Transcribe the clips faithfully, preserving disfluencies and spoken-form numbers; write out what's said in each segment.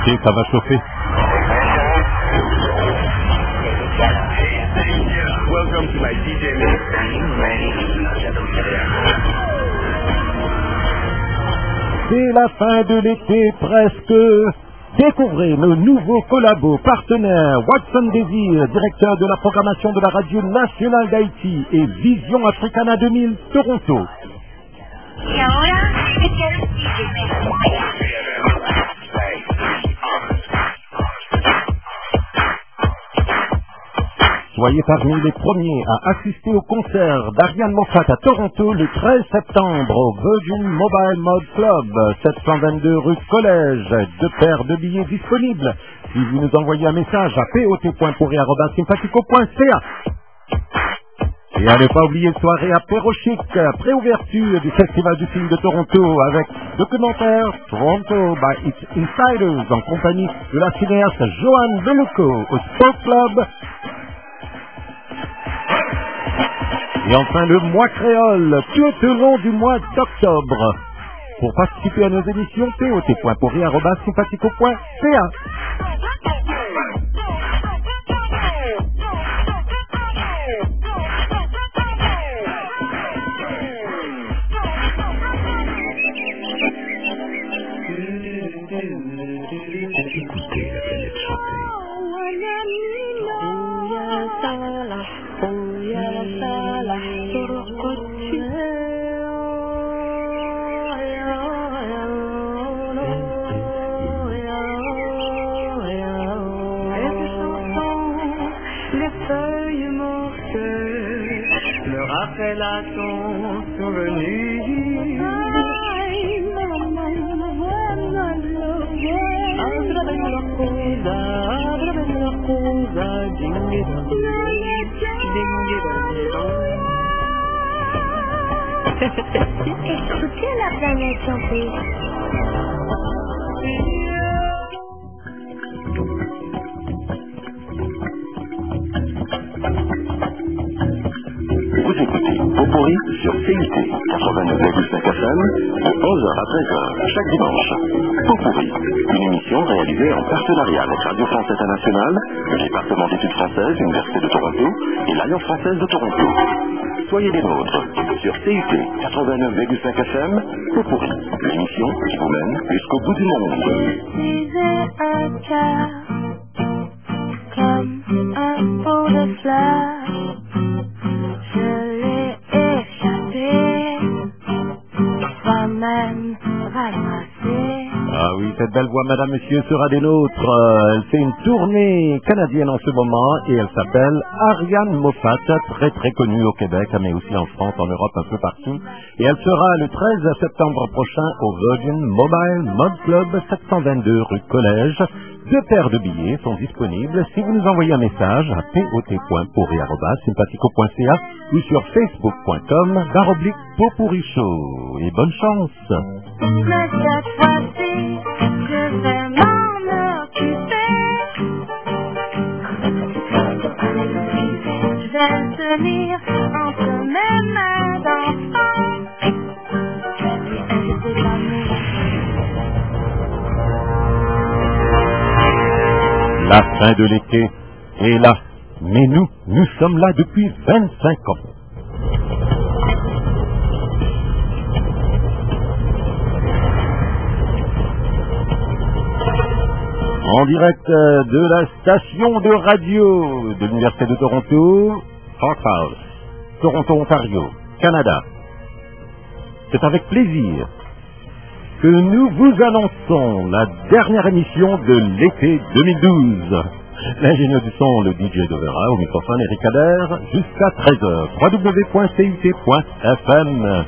Écoutez, ça va chauffer. Welcome to my D J mix. C'est la fin de l'été presque. Découvrez nos nouveaux collabos partenaires Watson Désir, directeur de la programmation de la Radio Nationale d'Haïti et Vision Africana deux mille Toronto. Y ahora te quiero D J mix. Soyez parmi les premiers à assister au concert d'Ariane Moffat à Toronto le treize septembre au Virgin Mobile Mode Club, sept cent vingt-deux rue Collège. Deux paires de billets disponibles. Si vous nous envoyez un message à p o t point pourri arobase sympathico point c a. Et à ne pas oublier soirée à Perrochic, préouverture du Festival du film de Toronto avec documentaire Toronto by its Insiders en compagnie de la cinéaste Joanne Beluco au Sport Club. Et enfin le mois créole, tout au long du mois d'octobre. Pour participer à nos émissions, p o t point pourri arobase sympathico point c a. Écoutez la planète chanter. Rappelle à ton souvenir. Écoutez la planète chanter. Vous écoutez Popurri sur C I T quatre-vingt-neuf virgule cinq F M de onze heures à treize heures chaque dimanche. Popurri, une émission réalisée en partenariat avec Radio France Internationale, le département d'études françaises, l'Université de Toronto et l'Alliance française de Toronto. Soyez des nôtres sur C I T quatre-vingt-neuf virgule cinq F M, Popurri, l'émission qui vous mène jusqu'au bout du monde. J'ai un cœur comme un pot de fleurs. Je l'ai échappé, pas même ramassé. Ah oui, cette belle voix, madame, monsieur, sera des nôtres. Euh, Elle fait une tournée canadienne en ce moment et elle s'appelle Ariane Moffat, très très connue au Québec, mais aussi en France, en Europe, un peu partout. Et elle sera le treize septembre prochain au Virgin Mobile Mode Club, sept cent vingt-deux rue Collège. Deux paires de billets sont disponibles si vous nous envoyez un message à p o t point pourri arobase sympathico point c a ou sur facebook point com barre oblique Popurri Show. Et bonne chance! Mais cette fois-ci, je vais m'en occuper. Je vais tenir entre mes mains d'enfant. Et c'est l'amour. La fin de l'été est là, mais nous, nous sommes là depuis vingt-cinq ans. En direct de la station de radio de l'Université de Toronto, Hawkhouse, Toronto, Ontario, Canada. C'est avec plaisir que nous vous annonçons la dernière émission de l'été deux mille douze. L'ingénieur du son, le D J Dovera, au microphone Eric Adair, jusqu'à treize heures. w w w point c u t point f m.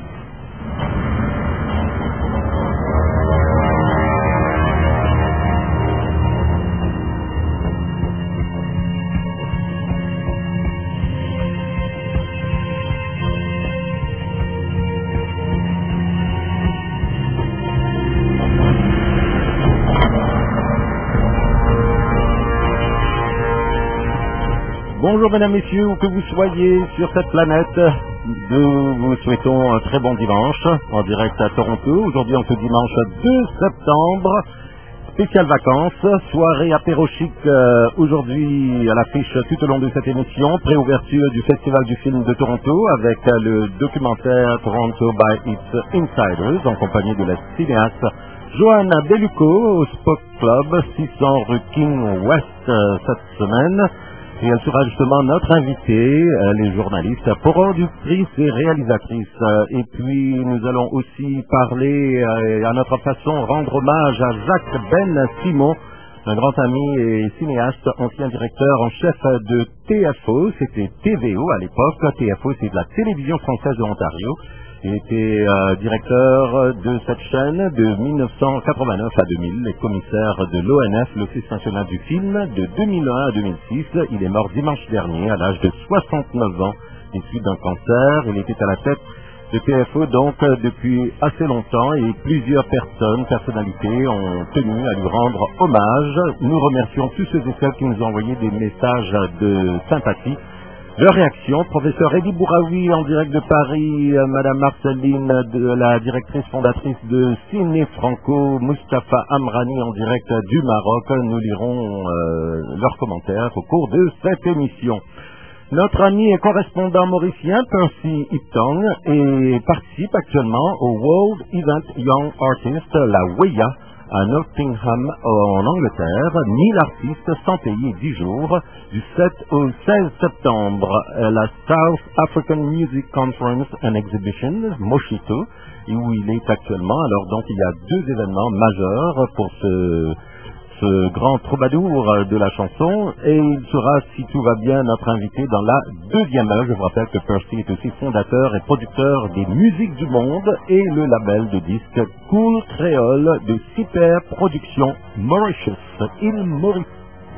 Bonjour mesdames, messieurs, où que vous soyez sur cette planète, nous vous souhaitons un très bon dimanche en direct à Toronto. Aujourd'hui, en ce dimanche deux septembre, spéciale vacances, soirée apéro chic euh, aujourd'hui à l'affiche tout au long de cette émission, préouverture du Festival du film de Toronto avec euh, le documentaire Toronto by its Insiders en compagnie de la cinéaste Joanna Bellucco au Spoke Club, six cents rue King West euh, cette semaine. Et elle sera justement notre invitée, euh, les journalistes, productrices et réalisatrices. Euh, et puis nous allons aussi parler, euh, à notre façon, rendre hommage à Jacques Ben Simon, un grand ami et cinéaste, ancien directeur en chef de T F O, c'était T V O à l'époque. T F O, c'est de la télévision française de l'Ontario. Il était euh, directeur de cette chaîne de mille neuf cent quatre-vingt-neuf à deux mille, et commissaire de l'O N F, l'Office national du film, de deux mille un à deux mille six. Il est mort dimanche dernier à l'âge de soixante-neuf ans, des suites d'un cancer. Il était à la tête de T F O donc depuis assez longtemps et plusieurs personnes, personnalités ont tenu à lui rendre hommage. Nous remercions tous ceux et celles qui nous ont envoyé des messages de sympathie. Leur réaction, professeur Eddie Bouraoui en direct de Paris, euh, Madame Marceline, de la directrice fondatrice de Ciné Franco, Mustapha Amrani en direct du Maroc. Nous lirons euh, leurs commentaires au cours de cette émission. Notre ami et correspondant mauricien, Percy Iptong, et participe actuellement au World Event Young Artist, la W E Y A, à Nottingham, en Angleterre. mille artistes sans payer dix jours, du sept au seize septembre. La South African Music Conference and Exhibition, Moshito, où il est actuellement. Alors donc il y a deux événements majeurs pour ce, ce grand troubadour de la chanson, et il sera, si tout va bien, notre invité dans la deuxième heure. Je vous rappelle que Percy est aussi fondateur et producteur des musiques du monde et le label de disques Cool Creole de Super Productions Mauritius, île Maurice.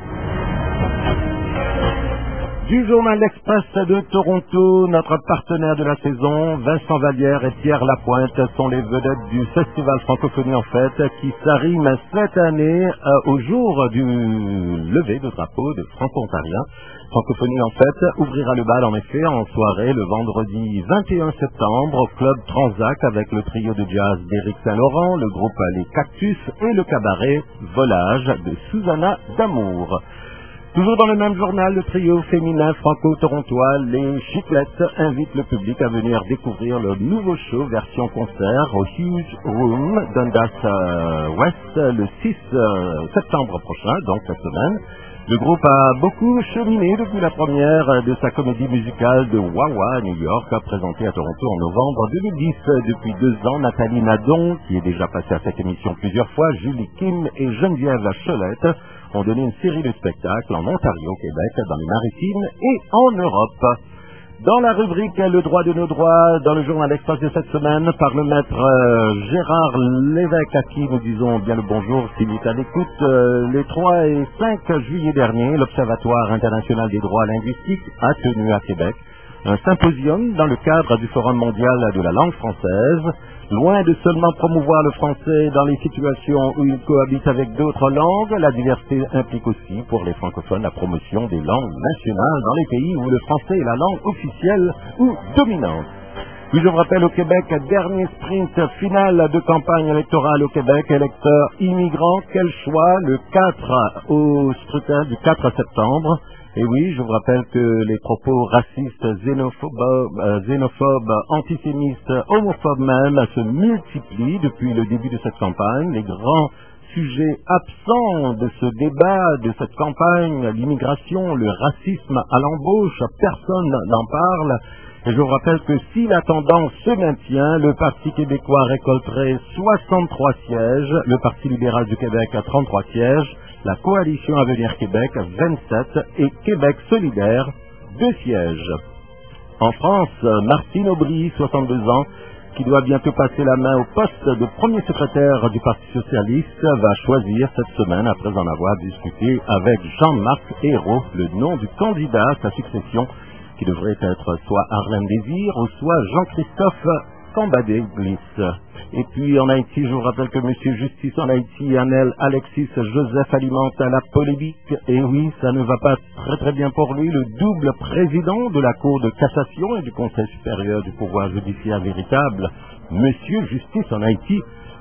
Du Journal Express de Toronto, notre partenaire de la saison, Vincent Vallière et Pierre Lapointe sont les vedettes du Festival Francophonie en Fête qui s'arrime cette année euh, au jour du lever de drapeau de Franco-Ontarien. Francophonie en Fête ouvrira le bal en effet en soirée le vendredi vingt et un septembre au Club Transac avec le trio de jazz d'Éric Saint-Laurent, le groupe Les Cactus et le cabaret Volage de Susanna D'Amour. Toujours dans le même journal, le trio féminin franco-torontois, les Chiclettes, invite le public à venir découvrir leur nouveau show version concert au Huge Room Dundas euh, West le six septembre prochain, donc cette semaine. Le groupe a beaucoup cheminé depuis la première de sa comédie musicale de Wawa à New York, présentée à Toronto en novembre deux mille dix. Depuis deux ans, Nathalie Nadon, qui est déjà passée à cette émission plusieurs fois, Julie Kim et Geneviève Cholette ont donné une série de spectacles en Ontario, au Québec, dans les Maritimes et en Europe. Dans la rubrique Le droit de nos droits, dans le journal Express de cette semaine, par le maître euh, Gérard Lévesque, à qui nous disons bien le bonjour s'il est à l'écoute, euh, les trois et cinq juillet dernier, l'Observatoire international des droits linguistiques a tenu à Québec un symposium dans le cadre du Forum mondial de la langue française. Loin de seulement promouvoir le français dans les situations où il cohabite avec d'autres langues, la diversité implique aussi pour les francophones la promotion des langues nationales dans les pays où le français est la langue officielle ou dominante. Puis je vous rappelle au Québec, dernier sprint final de campagne électorale au Québec, électeurs immigrants, quel choix, le quatre au scrutin du quatre septembre. Et oui, je vous rappelle que les propos racistes, xénophobes, euh, xénophobes, antisémites, homophobes même se multiplient depuis le début de cette campagne. Les grands sujets absents de ce débat, de cette campagne, l'immigration, le racisme à l'embauche, personne n'en parle. Et je vous rappelle que si la tendance se maintient, le Parti québécois récolterait soixante-trois sièges, le Parti libéral du Québec a trente-trois sièges, la Coalition Avenir Québec vingt-sept et Québec solidaire deux sièges. En France, Martine Aubry, soixante-deux ans, qui doit bientôt passer la main au poste de premier secrétaire du Parti socialiste, va choisir cette semaine, après en avoir discuté avec Jean-Marc Ayrault, le nom du candidat à sa succession, qui devrait être soit Arlène Désir ou soit Jean-Christophe Cambadé-Bliss. Et puis en Haïti, je vous rappelle que Monsieur Justice en Haïti, Anel Alexis Joseph alimente la polémique. Et oui, ça ne va pas très très bien pour lui, le double président de la Cour de cassation et du Conseil supérieur du pouvoir judiciaire véritable, Monsieur Justice en Haïti,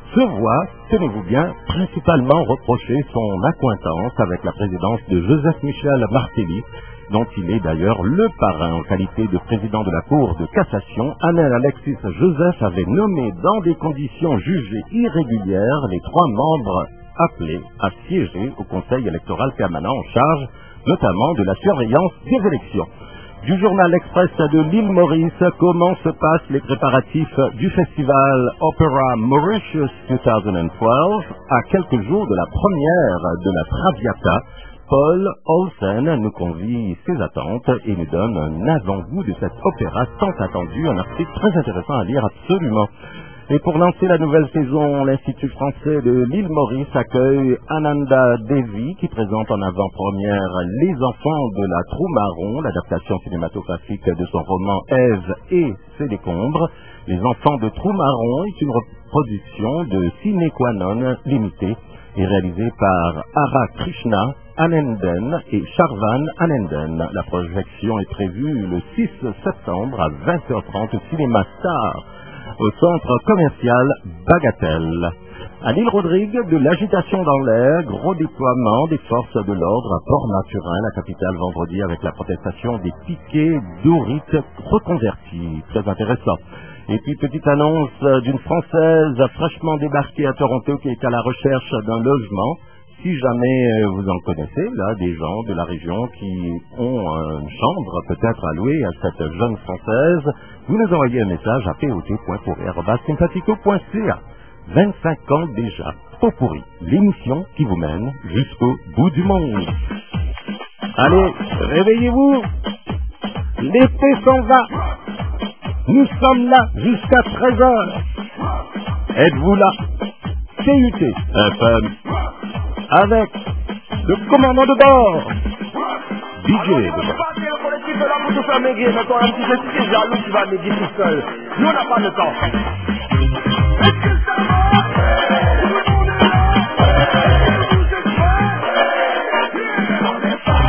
se voit, tenez-vous bien, principalement reprocher son accointance avec la présidence de Joseph Michel Martelly, dont il est d'ailleurs le parrain en qualité de président de la Cour de cassation. Anel Alexis Joseph avait nommé dans des conditions jugées irrégulières les trois membres appelés à siéger au Conseil électoral permanent en charge notamment de la surveillance des élections. Du journal Express de l'île Maurice, comment se passent les préparatifs du festival Opera Mauritius deux mille douze à quelques jours de la première de la Traviata. Paul Olsen nous convie ses attentes et nous donne un avant-goût de cet opéra tant attendu, un article très intéressant à lire absolument. Et pour lancer la nouvelle saison, l'Institut français de l'île Maurice accueille Ananda Devi qui présente en avant-première Les enfants de la Trou Marron, l'adaptation cinématographique de son roman Ève et ses décombres. Les enfants de Trou Marron est une reproduction de Sine Qua Non limitée et réalisée par Ara Krishna Ananden et Charvan Ananden. La projection est prévue le six septembre à vingt heures trente au Cinéma Star, au centre commercial Bagatelle. À l'île Rodrigue, de l'agitation dans l'air, gros déploiement des forces de l'ordre à Port-Naturin, la capitale, vendredi, avec la protestation des piquets d'ourites reconvertis. Très intéressant. Et puis, petite annonce d'une Française fraîchement débarquée à Toronto qui est à la recherche d'un logement. Si jamais vous en connaissez, là, des gens de la région qui ont une chambre peut-être à louer à cette jeune Française, vous nous envoyez un message à p o t point pourri arobase sympathico point c a. vingt-cinq ans déjà, Pot Pourri, l'émission qui vous mène jusqu'au bout du monde. Allez, réveillez-vous, l'été s'en va, nous sommes là jusqu'à treize heures. Êtes-vous là? T U T F M. Avec le commandant de bord, D J de bord. On est là pour tout faire maigrir, mais toi un petit peu qui est jaloux qui va maigrir tout seul. Nous on n'a pas de temps. Est-ce que ça va? Tout le monde est là. Tout est prêt. On est pas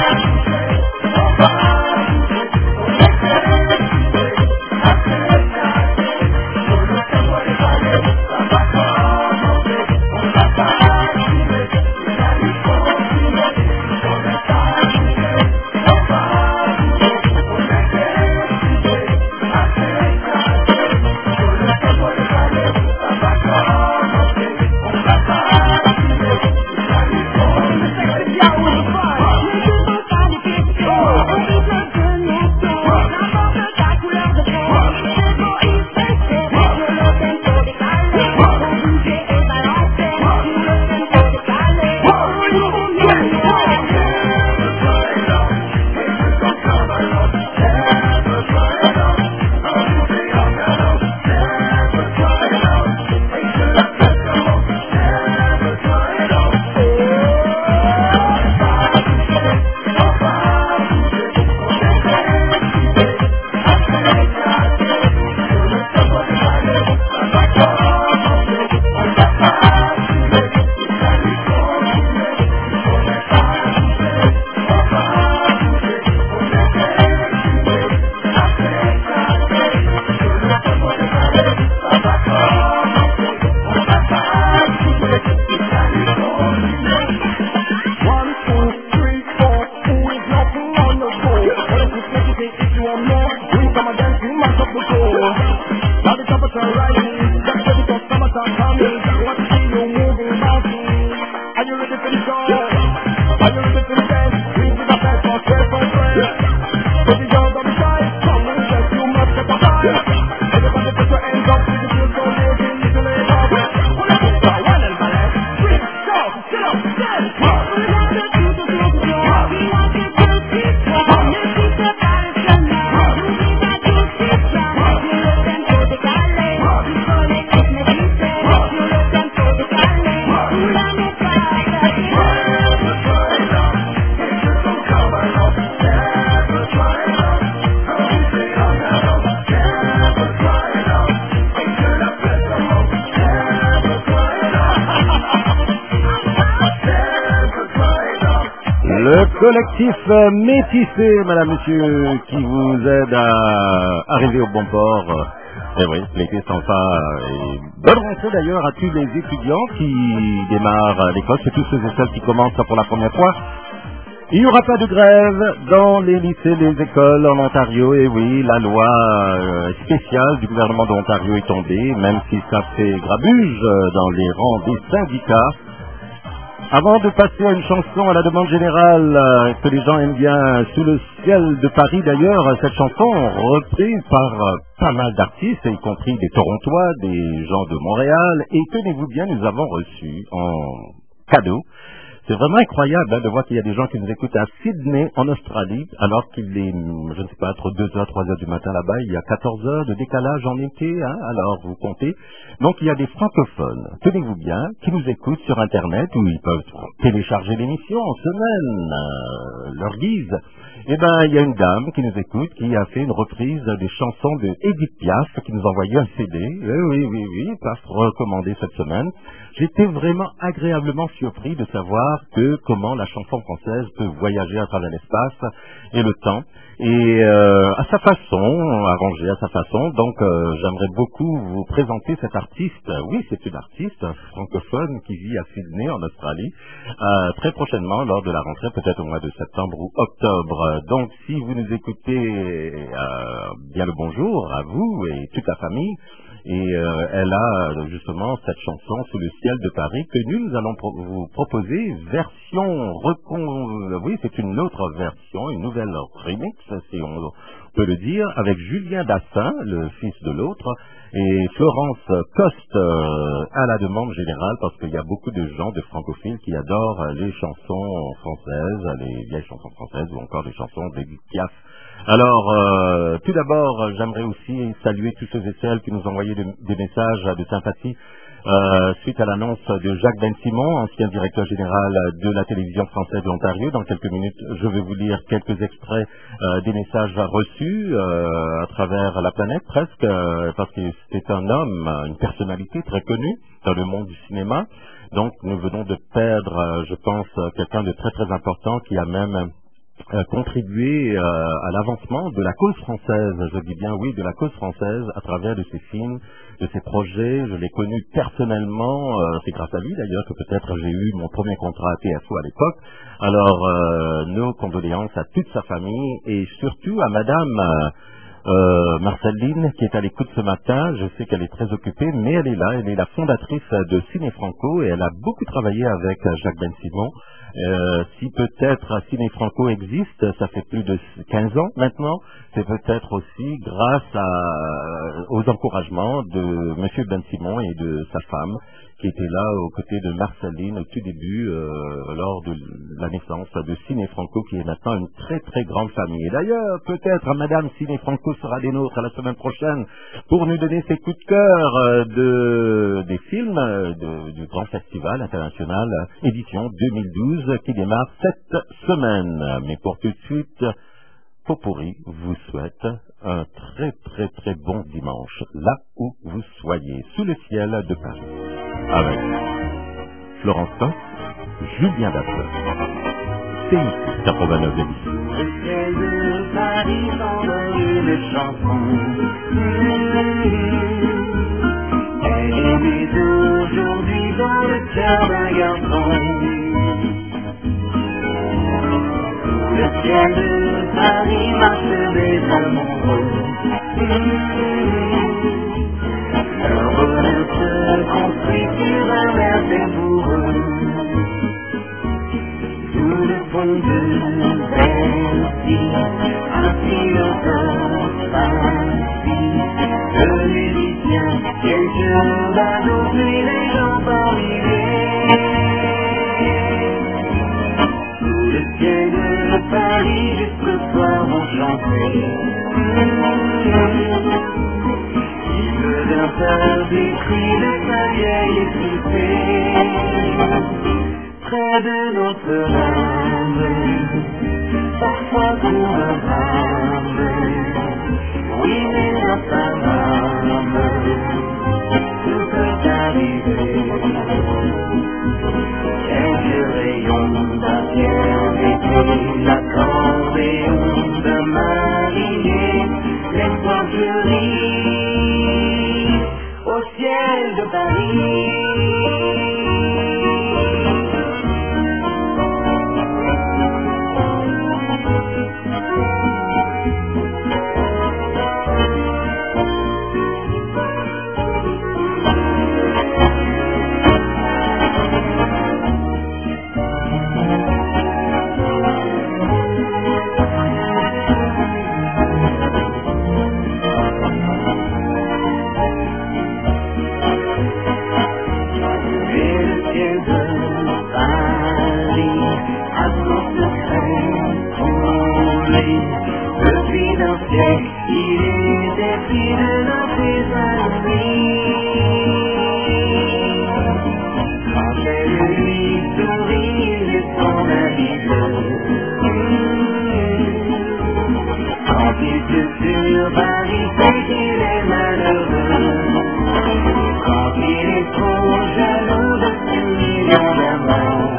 on va Collectif métissé, madame, monsieur, qui vous aide à arriver au bon port Et oui, l'été s'en va. Et bonne rentrée d'ailleurs à tous les étudiants qui démarrent l'école, c'est tous ceux et celles qui commencent pour la première fois. Il n'y aura pas de grève dans les lycées, les écoles en Ontario. Et oui, la loi euh, spéciale du gouvernement de l'Ontario est tombée, même si ça fait grabuge dans les rangs des syndicats. Avant de passer à une chanson à la demande générale euh, que les gens aiment bien, Sous le ciel de Paris d'ailleurs, cette chanson reprise par euh, pas mal d'artistes, y compris des Torontois, des gens de Montréal, et tenez-vous bien, nous avons reçu en cadeau. C'est vraiment incroyable hein, de voir qu'il y a des gens qui nous écoutent à Sydney, en Australie, alors qu'il est, je ne sais pas, entre deux heures, trois heures du matin là-bas, il y a quatorze heures de décalage en été, hein, alors vous comptez. Donc il y a des francophones, tenez-vous bien, qui nous écoutent sur Internet, où ils peuvent télécharger l'émission en semaine, euh, leur guise. Eh bien, il y a une dame qui nous écoute, qui a fait une reprise des chansons de Edith Piaf, qui nous a envoyé un C D. Oui, oui, oui, oui, Piaf recommandé cette semaine. J'étais vraiment agréablement surpris de savoir que comment la chanson française peut voyager à travers l'espace et le temps, et euh, à sa façon, arrangé à sa façon. Donc euh, j'aimerais beaucoup vous présenter cet artiste. Oui, c'est une artiste francophone qui vit à Sydney en Australie, euh, très prochainement lors de la rentrée, peut-être au mois de septembre ou octobre. Donc si vous nous écoutez, euh, bien le bonjour à vous et toute la famille. Et euh, elle a justement cette chanson Sous le ciel de Paris que nous, nous allons pro vous proposer version recon... Oui, c'est une autre version, une nouvelle remix, si on peut le dire, avec Julien Dassin, le fils de l'autre, et Florence Coste euh, à la demande générale, parce qu'il y a beaucoup de gens, de francophiles, qui adorent les chansons françaises, les vieilles chansons françaises ou encore les chansons d'Edith Piaf. Alors, euh, tout d'abord, j'aimerais aussi saluer tous ceux et celles qui nous ont envoyé de, des messages de sympathie euh, suite à l'annonce de Jacques Ben-Simon, ancien directeur général de la télévision française de l'Ontario. Dans quelques minutes, je vais vous lire quelques extraits euh, des messages reçus euh, à travers la planète, presque, euh, parce que c'est un homme, une personnalité très connue dans le monde du cinéma. Donc, nous venons de perdre, euh, je pense, quelqu'un de très très important qui a même... Euh, contribuer euh, à l'avancement de la cause française, je dis bien oui, de la cause française à travers de ses films, de ses projets. Je l'ai connu personnellement, euh, c'est grâce à lui d'ailleurs que peut-être j'ai eu mon premier contrat à T F O à l'époque. Alors euh, nos condoléances à toute sa famille et surtout à madame euh, euh, Marceline qui est à l'écoute ce matin. Je sais qu'elle est très occupée, mais elle est là, elle est la fondatrice de Ciné Franco et elle a beaucoup travaillé avec Jacques Ben-Simon. Euh, si peut-être Ciné Franco existe, ça fait plus de quinze ans maintenant, c'est peut-être aussi grâce à, aux encouragements de M. Ben-Simon et de sa femme, qui était là aux côtés de Marceline au tout début, euh, lors de la naissance de Ciné Franco, qui est maintenant une très très grande famille. Et d'ailleurs, peut-être Madame Ciné Franco sera des nôtres la semaine prochaine pour nous donner ses coups de cœur euh, de, des films euh, de, du Grand Festival International euh, édition deux mille douze qui démarre cette semaine. Mais pour tout de suite, Popurri vous souhaite un très très très bon dimanche, là où vous soyez, sous le ciel de Paris. Avec Florence Coste, Julien Dassin, C I C quatre-vingt-neuf virgule six. Le ciel de Paris s'envole une chanson. Elle est née aujourd'hui dans le cœur d'un garçon. Le ciel de Paris marche des amoureux. Leur bonheur se construit sur un air dévoueux. Sous le pont de Bercy, ainsi encore Paris, le musicien, quelques badauds, puis les gens arrivés. Sous le ciel de Paris, jusqu'au soir vont chanter. Il pleut des cris de sa vieille cité. Près de Notre-Dame, parfois pour un drame, oui mais dans sa âme, tout peut arriver. Quelques rayons d'un ciel d'été, l'accordéon d'un marinier, l'espoir fleurit. Il était une de ses amies. Quand elle lui sourit de son habit bleu, quand il se sur Paris, c'est qu'il est malheureux. Quand il est trop jaloux de ses millions d'amants,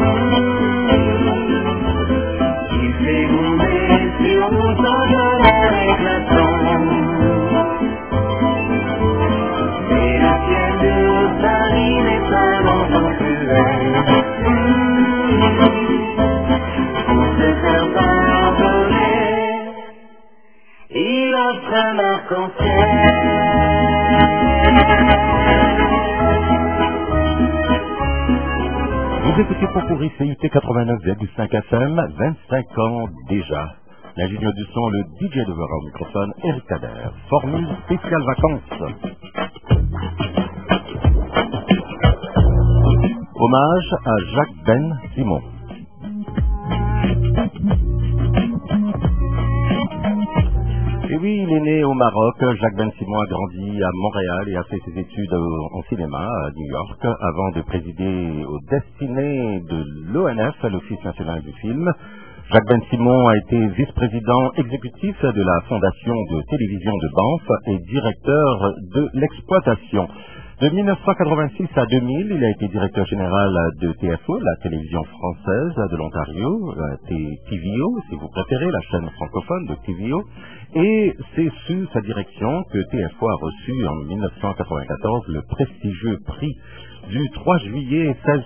il fait monter sur nous sans colère éclatante. Mais le ciel de Paris n'est pas l'enfant cruel. Pour se faire pardonner, il offre un arc-en-ciel. Vous écoutez Popurri C I T quatre-vingt-neuf virgule cinq F M, vingt-cinq ans déjà. L'ingénieur du son, le D J de Vera au microphone, Eric Kader. Formule spéciale vacances. Hommage à Jacques Ben Simon. Et oui, il est né au Maroc. Jacques Ben Simon a grandi à Montréal et a fait ses études en cinéma à New York avant de présider aux destinées de l'O N F, l'Office national du film. Jacques Ben Simon a été vice-président exécutif de la Fondation de télévision de Banff et directeur de l'exploitation. De mille neuf cent quatre-vingt-six à deux mille, il a été directeur général de T F O, la télévision française de l'Ontario, T V O, si vous préférez, la chaîne francophone de T V O. Et c'est sous sa direction que T F O a reçu en mille neuf cent quatre-vingt-quatorze le prestigieux prix du trois juillet seize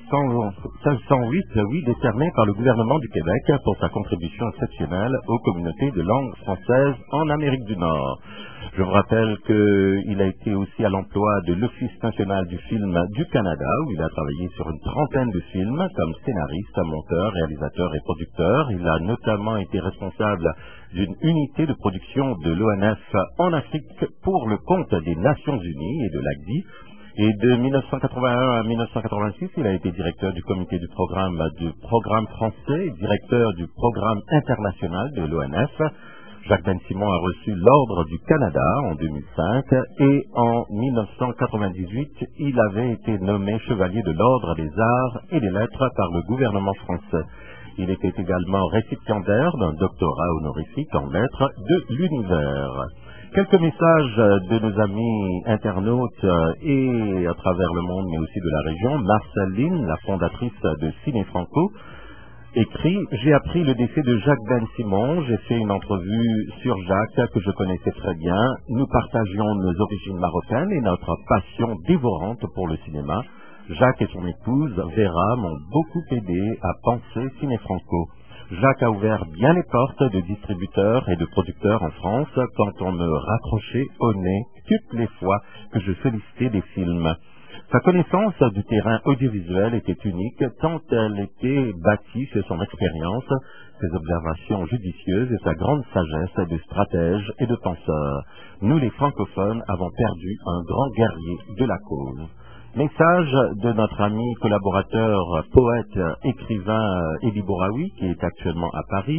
cent huit, oui, décerné par le gouvernement du Québec pour sa contribution exceptionnelle aux communautés de langue française en Amérique du Nord. Je vous rappelle qu'il a été aussi à l'emploi de l'Office national du film du Canada, où il a travaillé sur une trentaine de films comme scénariste, monteur, réalisateur et producteur. Il a notamment été responsable d'une unité de production de l'O N F en Afrique pour le compte des Nations Unies et de l'A C D I. Et de mille neuf cent quatre-vingt-un à mille neuf cent quatre-vingt-six, il a été directeur du comité du programme du programme français et directeur du programme international de l'O N F. Jacques Ben Simon a reçu l'Ordre du Canada en deux mille cinq et en mille neuf cent quatre-vingt-dix-huit, il avait été nommé chevalier de l'Ordre des Arts et des Lettres par le gouvernement français. Il était également récipiendaire d'un doctorat honorifique en lettres de l'univers. Quelques messages de nos amis internautes et à travers le monde, mais aussi de la région. Marceline, la fondatrice de Ciné Franco, écrit « J'ai appris le décès de Jacques Ben Simon. J'ai fait une entrevue sur Jacques que je connaissais très bien. Nous partagions nos origines marocaines et notre passion dévorante pour le cinéma. Jacques et son épouse, Vera, m'ont beaucoup aidé à penser Ciné Franco. Jacques a ouvert bien les portes de distributeurs et de producteurs en France quand on me raccrochait au nez toutes les fois que je sollicitais des films. Sa connaissance du terrain audiovisuel était unique tant elle était bâtie sur son expérience, ses observations judicieuses et sa grande sagesse de stratège et de penseur. Nous, les francophones, avons perdu un grand guerrier de la cause. » Message de notre ami collaborateur, poète, écrivain Elie Bouraoui, qui est actuellement à Paris.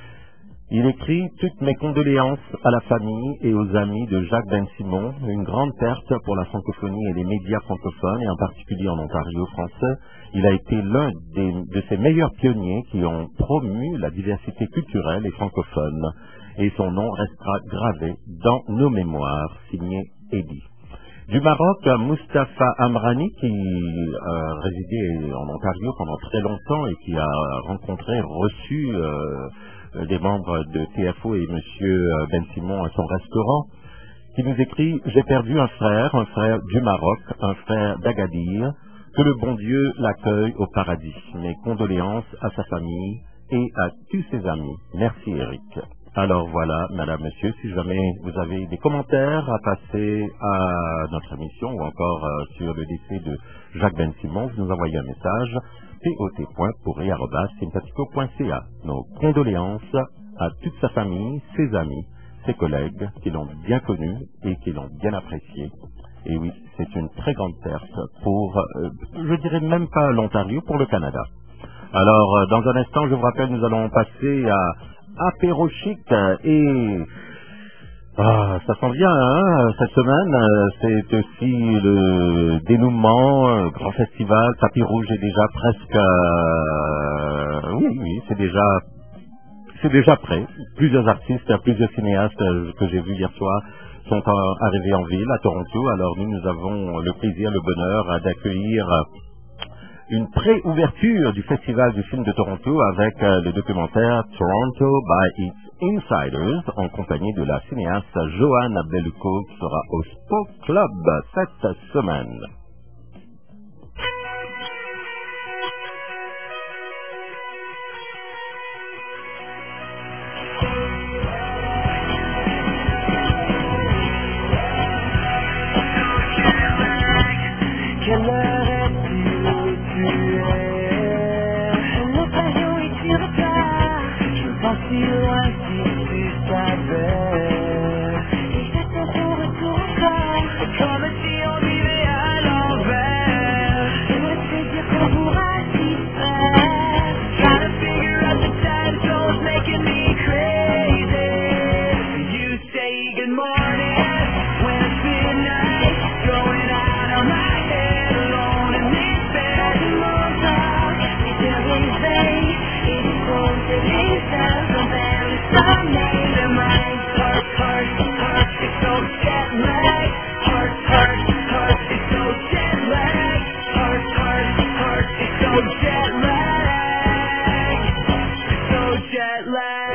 Il écrit « Toutes mes condoléances à la famille et aux amis de Jacques Ben Simon, une grande perte pour la francophonie et les médias francophones, et en particulier en Ontario français. Il a été l'un des, de ces meilleurs pionniers qui ont promu la diversité culturelle et francophone, et son nom restera gravé dans nos mémoires. » Signé Elie. Du Maroc, Mustapha Amrani, qui euh, résidait en Ontario pendant très longtemps et qui a rencontré, reçu euh, des membres de T F O et M. Ben Simon à son restaurant, qui nous écrit « J'ai perdu un frère, un frère du Maroc, un frère d'Agadir, que le bon Dieu l'accueille au paradis. Mes condoléances à sa famille et à tous ses amis. Merci Eric. » Alors voilà, madame, monsieur, si jamais vous avez des commentaires à passer à notre émission ou encore euh, sur le décès de Jacques Ben Simon, vous nous envoyez un message tot point pourri arobase sympathico point c a. Nos condoléances à toute sa famille, ses amis, ses collègues qui l'ont bien connu et qui l'ont bien apprécié. Et oui, c'est une très grande perte pour, euh, je dirais même pas l'Ontario, pour le Canada. Alors, euh, dans un instant, je vous rappelle, nous allons passer à Apéro Chic et Ah, ça sent bien, hein, cette semaine. euh, C'est aussi le dénouement, euh, grand festival, tapis rouge est déjà presque... euh, oui, oui, c'est déjà... C'est déjà prêt. Plusieurs artistes, plusieurs cinéastes euh, que j'ai vus hier soir sont euh, arrivés en ville, à Toronto. Alors nous, nous avons le plaisir, le bonheur euh, d'accueillir euh, une pré-ouverture du Festival du film de Toronto avec euh, le documentaire Toronto by its Insiders en compagnie de la cinéaste Joanne Bellucco qui sera au Spoke Club cette semaine. Quelle heure est-il où tu es? L'occasion est sur retard. Je me sens si loin si tu savais. Et j'attends ton retour encore. Comme si on vivait à l'envers. J'aimerais te dire qu'on pourra s'y faire. Trying to figure out the time zone's making me crazy. You say good morning when it's midnight. Going out of my head alone in this bed. Et de réveil, et du compte des heures comme vers le sommeil. Le mind, heart, heart, heart, it's so jet lag. Heart, heart, heart, it's so jet lag. Heart, heart, heart, it's so jet lag. It's so jet lag.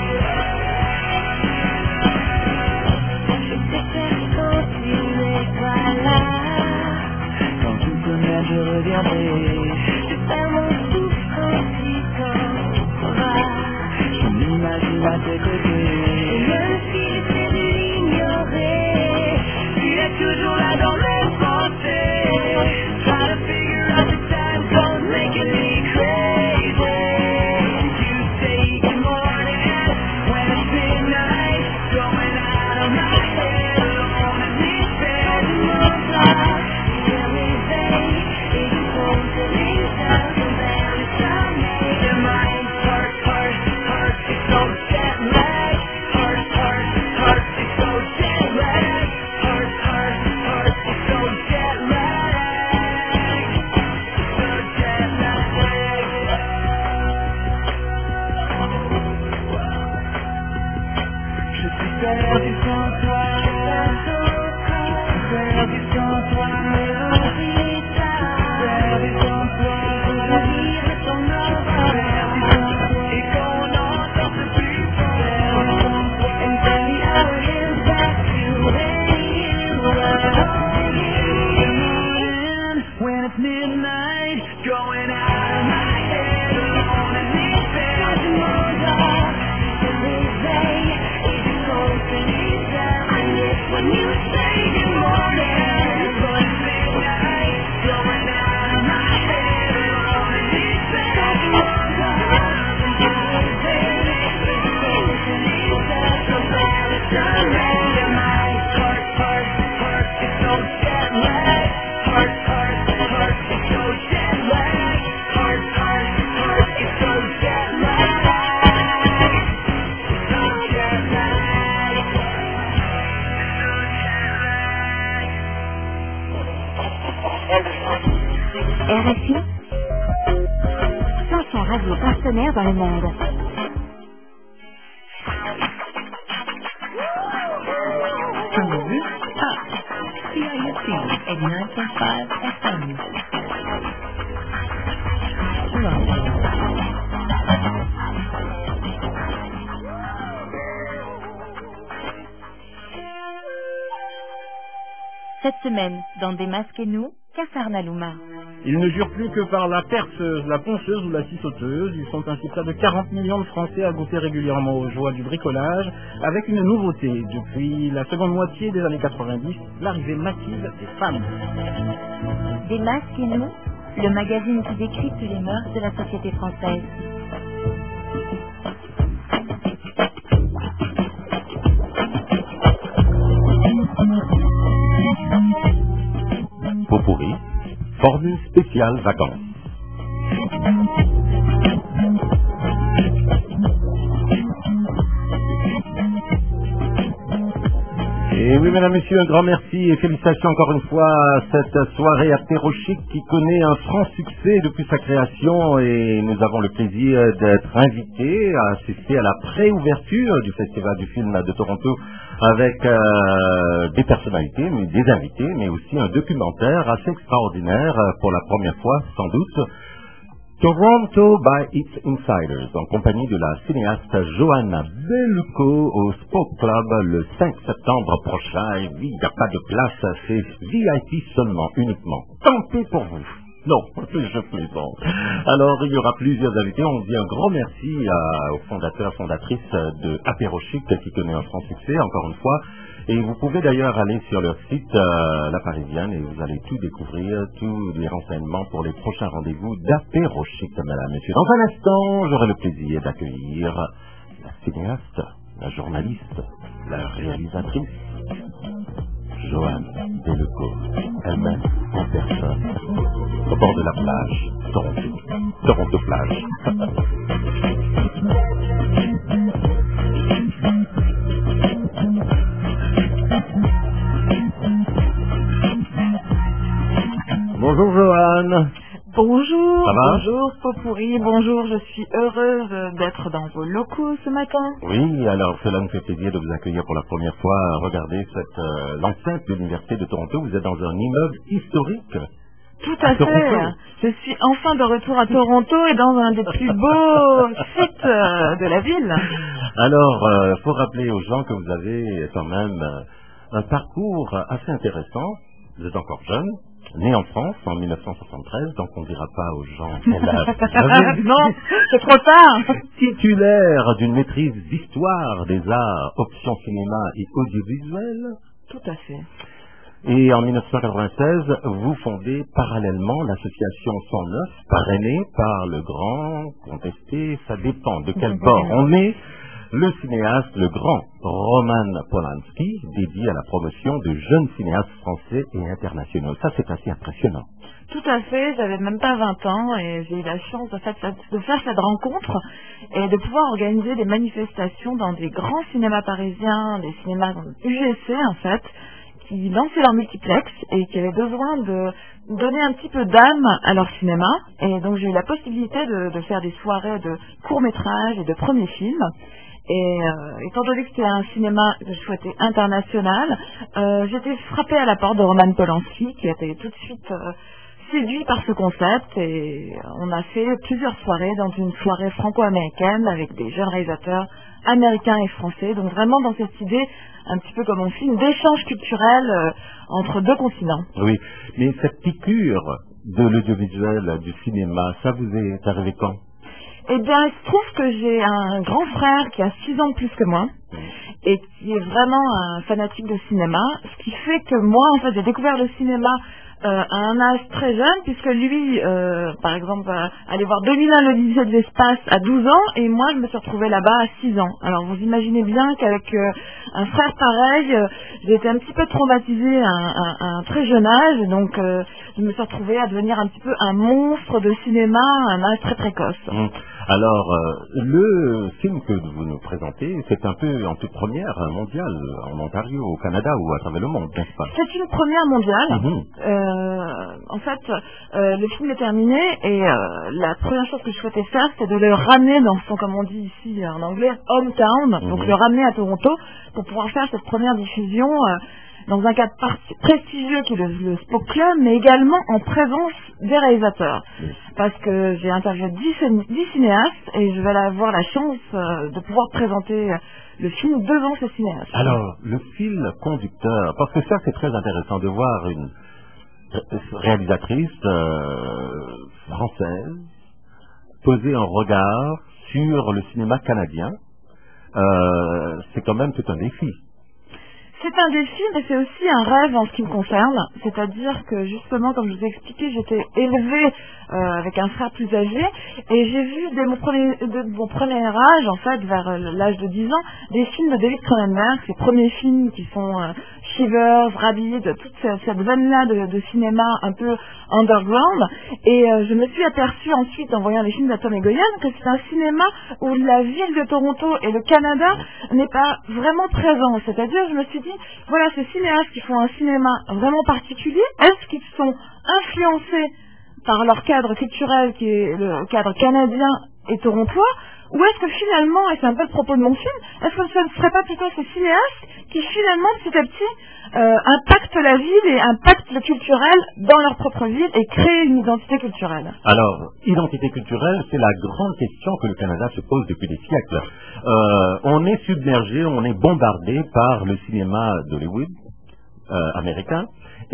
Je sais que quand tu n'es pas là, quand une semaine je reviendrai, je perds mon souffle quand tu t'en vas. Je m'imagine à tes côtés. Et même si j'essaie de l'ignorer, tu es toujours là dans mes pensées. Try to figure out the time zone making me crazy. You say good morning when it's midnight. Going out of my head alone in this bed. Et de réveil, et du compte des heures comme vers le sommeil. The mind, heart, heart, heart, it's so jet lag. Heart, heart, heart, it's so jet lag. Heart, heart, heart, it's so jet lag. So jet lag. Je suis perdu sans toi, je suis perdu sans toi, mélodie, perdu sans toi, je vivre ton aura, perdu sans toi, et qu'on n'entend plus fort, perdu sans toi, and then the hour is back to waiting, when it's midnight, going out of my head, alone in this bed, when you say good morning, but it's midnight, going out of my head, alone in this bed. My heart, heart, heart, it's so jet lag. Heart, heart, heart, it's so jet lag. Heart, heart, heart, it's so jet lag. So jet lag. R F I, cinq cents radios partenaires dans le monde. From the rooftop, C I U T eighty-nine point five F M. Cette semaine, dans Des masques et nous, Kafarna Louma. Ils ne jurent plus que par la perceuse, la ponceuse ou la scie sauteuse. Ils sont ainsi près de quarante millions de Français à goûter régulièrement aux joies du bricolage, avec une nouveauté. Depuis la seconde moitié des années quatre-vingt-dix, l'arrivée massive des femmes. Des masques et nous, le magazine qui décrypte les mœurs de la société française. Potpourri, formule spéciale vacances. Et oui, mesdames, messieurs, un grand merci et félicitations encore une fois à cette soirée apérochique qui connaît un franc succès depuis sa création et nous avons le plaisir d'être invités à assister à la pré-ouverture du Festival du film de Toronto avec euh, des personnalités, mais des invités, mais aussi un documentaire assez extraordinaire pour la première fois, sans doute. Toronto by its Insiders, en compagnie de la cinéaste Joanna Bellucco au Spoke Club le cinq septembre prochain. Et oui, il n'y a pas de place, c'est V I P seulement, uniquement. Tant pis pour vous. Non, je plaisante. Alors, il y aura plusieurs invités. On dit un grand merci à, aux fondateurs, fondatrices de Apérochic qui connaît un franc succès, encore une fois. Et vous pouvez d'ailleurs aller sur leur site, euh, La Parisienne, et vous allez tout découvrir, tous les renseignements pour les prochains rendez-vous d'Apérochic, mesdames et messieurs. Dans un instant, j'aurai le plaisir d'accueillir la cinéaste, la journaliste, la réalisatrice, Joanne Bellucco, elle-même en personne, au bord de la plage, Toronto, Toronto plage. Bonjour Joanne. Bonjour, Ça va? bonjour Popourri, bonjour, je suis heureuse d'être dans vos locaux ce matin. Oui, alors cela nous fait plaisir de vous accueillir pour la première fois. Regardez cette euh, l'enceinte de l'Université de Toronto, vous êtes dans un immeuble historique. Tout à, à fait, Toronto. Je suis enfin de retour à Toronto et dans un des plus beaux sites euh, de la ville. Alors, il euh, faut rappeler aux gens que vous avez quand même euh, un parcours assez intéressant, vous êtes encore jeune. Né en France en mille neuf cent soixante-treize, donc on ne dira pas aux gens qu'elle a... Non, c'est trop tard. Titulaire d'une maîtrise d'histoire des arts, option cinéma et audiovisuel. Tout à fait. Et en mille neuf cent quatre-vingt-seize, vous fondez parallèlement l'association cent neuf, parrainée par le grand contesté, ça dépend de quel bord on est, le cinéaste, le grand Roman Polanski, dédié à la promotion de jeunes cinéastes français et internationaux. Ça, c'est assez impressionnant. Tout à fait, j'avais même pas vingt ans et j'ai eu la chance de faire, cette, de faire cette rencontre et de pouvoir organiser des manifestations dans des grands cinémas parisiens, des cinémas U G C en fait, qui lançaient leur multiplex et qui avaient besoin de donner un petit peu d'âme à leur cinéma. Et donc j'ai eu la possibilité de, de faire des soirées de courts-métrages et de premiers films. Et euh, étant donné que c'était un cinéma que je souhaitais international, euh, j'étais frappée à la porte de Roman Polanski qui a été tout de suite euh, séduit par ce concept et on a fait plusieurs soirées dans une soirée franco-américaine avec des jeunes réalisateurs américains et français, donc vraiment dans cette idée, un petit peu comme on filme, d'échange culturel euh, entre deux continents. Oui, mais cette piqûre de l'audiovisuel, du cinéma, ça vous est arrivé quand? Eh bien, il se trouve que j'ai un grand frère qui a six ans de plus que moi et qui est vraiment un fanatique de cinéma, ce qui fait que moi, en fait, j'ai découvert le cinéma euh, à un âge très jeune, puisque lui, euh, par exemple, va aller voir deux mille un l'Odyssée de l'espace à douze ans, et moi, je me suis retrouvée là-bas à six ans. Alors, vous imaginez bien qu'avec euh, un frère pareil, euh, j'ai été un petit peu traumatisée à un, à, à un très jeune âge, donc euh, je me suis retrouvée à devenir un petit peu un monstre de cinéma à un âge très précoce. Mmh. Alors, euh, le film que vous nous présentez, c'est un peu en toute première mondiale, en Ontario, au Canada ou à travers le monde, n'est-ce pas? C'est une première mondiale. Mmh. Euh, en fait, euh, le film est terminé et euh, la première chose que je souhaitais faire, c'était de le ramener dans son, comme on dit ici en anglais, hometown, mmh. donc le ramener à Toronto pour pouvoir faire cette première diffusion euh, dans un cadre prestigieux qui est le, le Spoke Club, mais également en présence des réalisateurs. Mmh. Parce que j'ai interviewé dix cinéastes et je vais avoir la chance euh, de pouvoir présenter le film devant ces cinéastes. Alors, le fil conducteur, parce que ça c'est très intéressant de voir une réalisatrice euh, française poser un regard sur le cinéma canadien. Euh, c'est quand même tout un défi. C'est un défi, mais c'est aussi un rêve en ce qui me concerne. C'est-à-dire que justement, comme je vous ai expliqué, j'étais élevée euh, avec un frère plus âgé, et j'ai vu dès mon premier, de mon premier âge, en fait, vers l'âge de dix ans, des films de David Cronenberg, ces premiers films qui sont euh, Shivers, Rabid, toute cette, cette veine-là de, de cinéma un peu underground. Et euh, je me suis aperçue ensuite, en voyant les films d'Atom et Goyan, que c'est un cinéma où la ville de Toronto et le Canada n'est pas vraiment présent. C'est-à-dire, je me suis dit, voilà, ces cinéastes qui font un cinéma vraiment particulier, est-ce qu'ils sont influencés par leur cadre culturel qui est le cadre canadien et torontois, ou est-ce que finalement, et c'est un peu le propos de mon film, est-ce que ce ne serait pas plutôt ces cinéastes qui finalement petit à petit euh, impactent la ville et impactent le culturel dans leur propre ville et créent une identité culturelle? Alors, identité culturelle, c'est la grande question que le Canada se pose depuis des siècles. Euh, on est submergé, on est bombardé par le cinéma d'Hollywood euh, américain.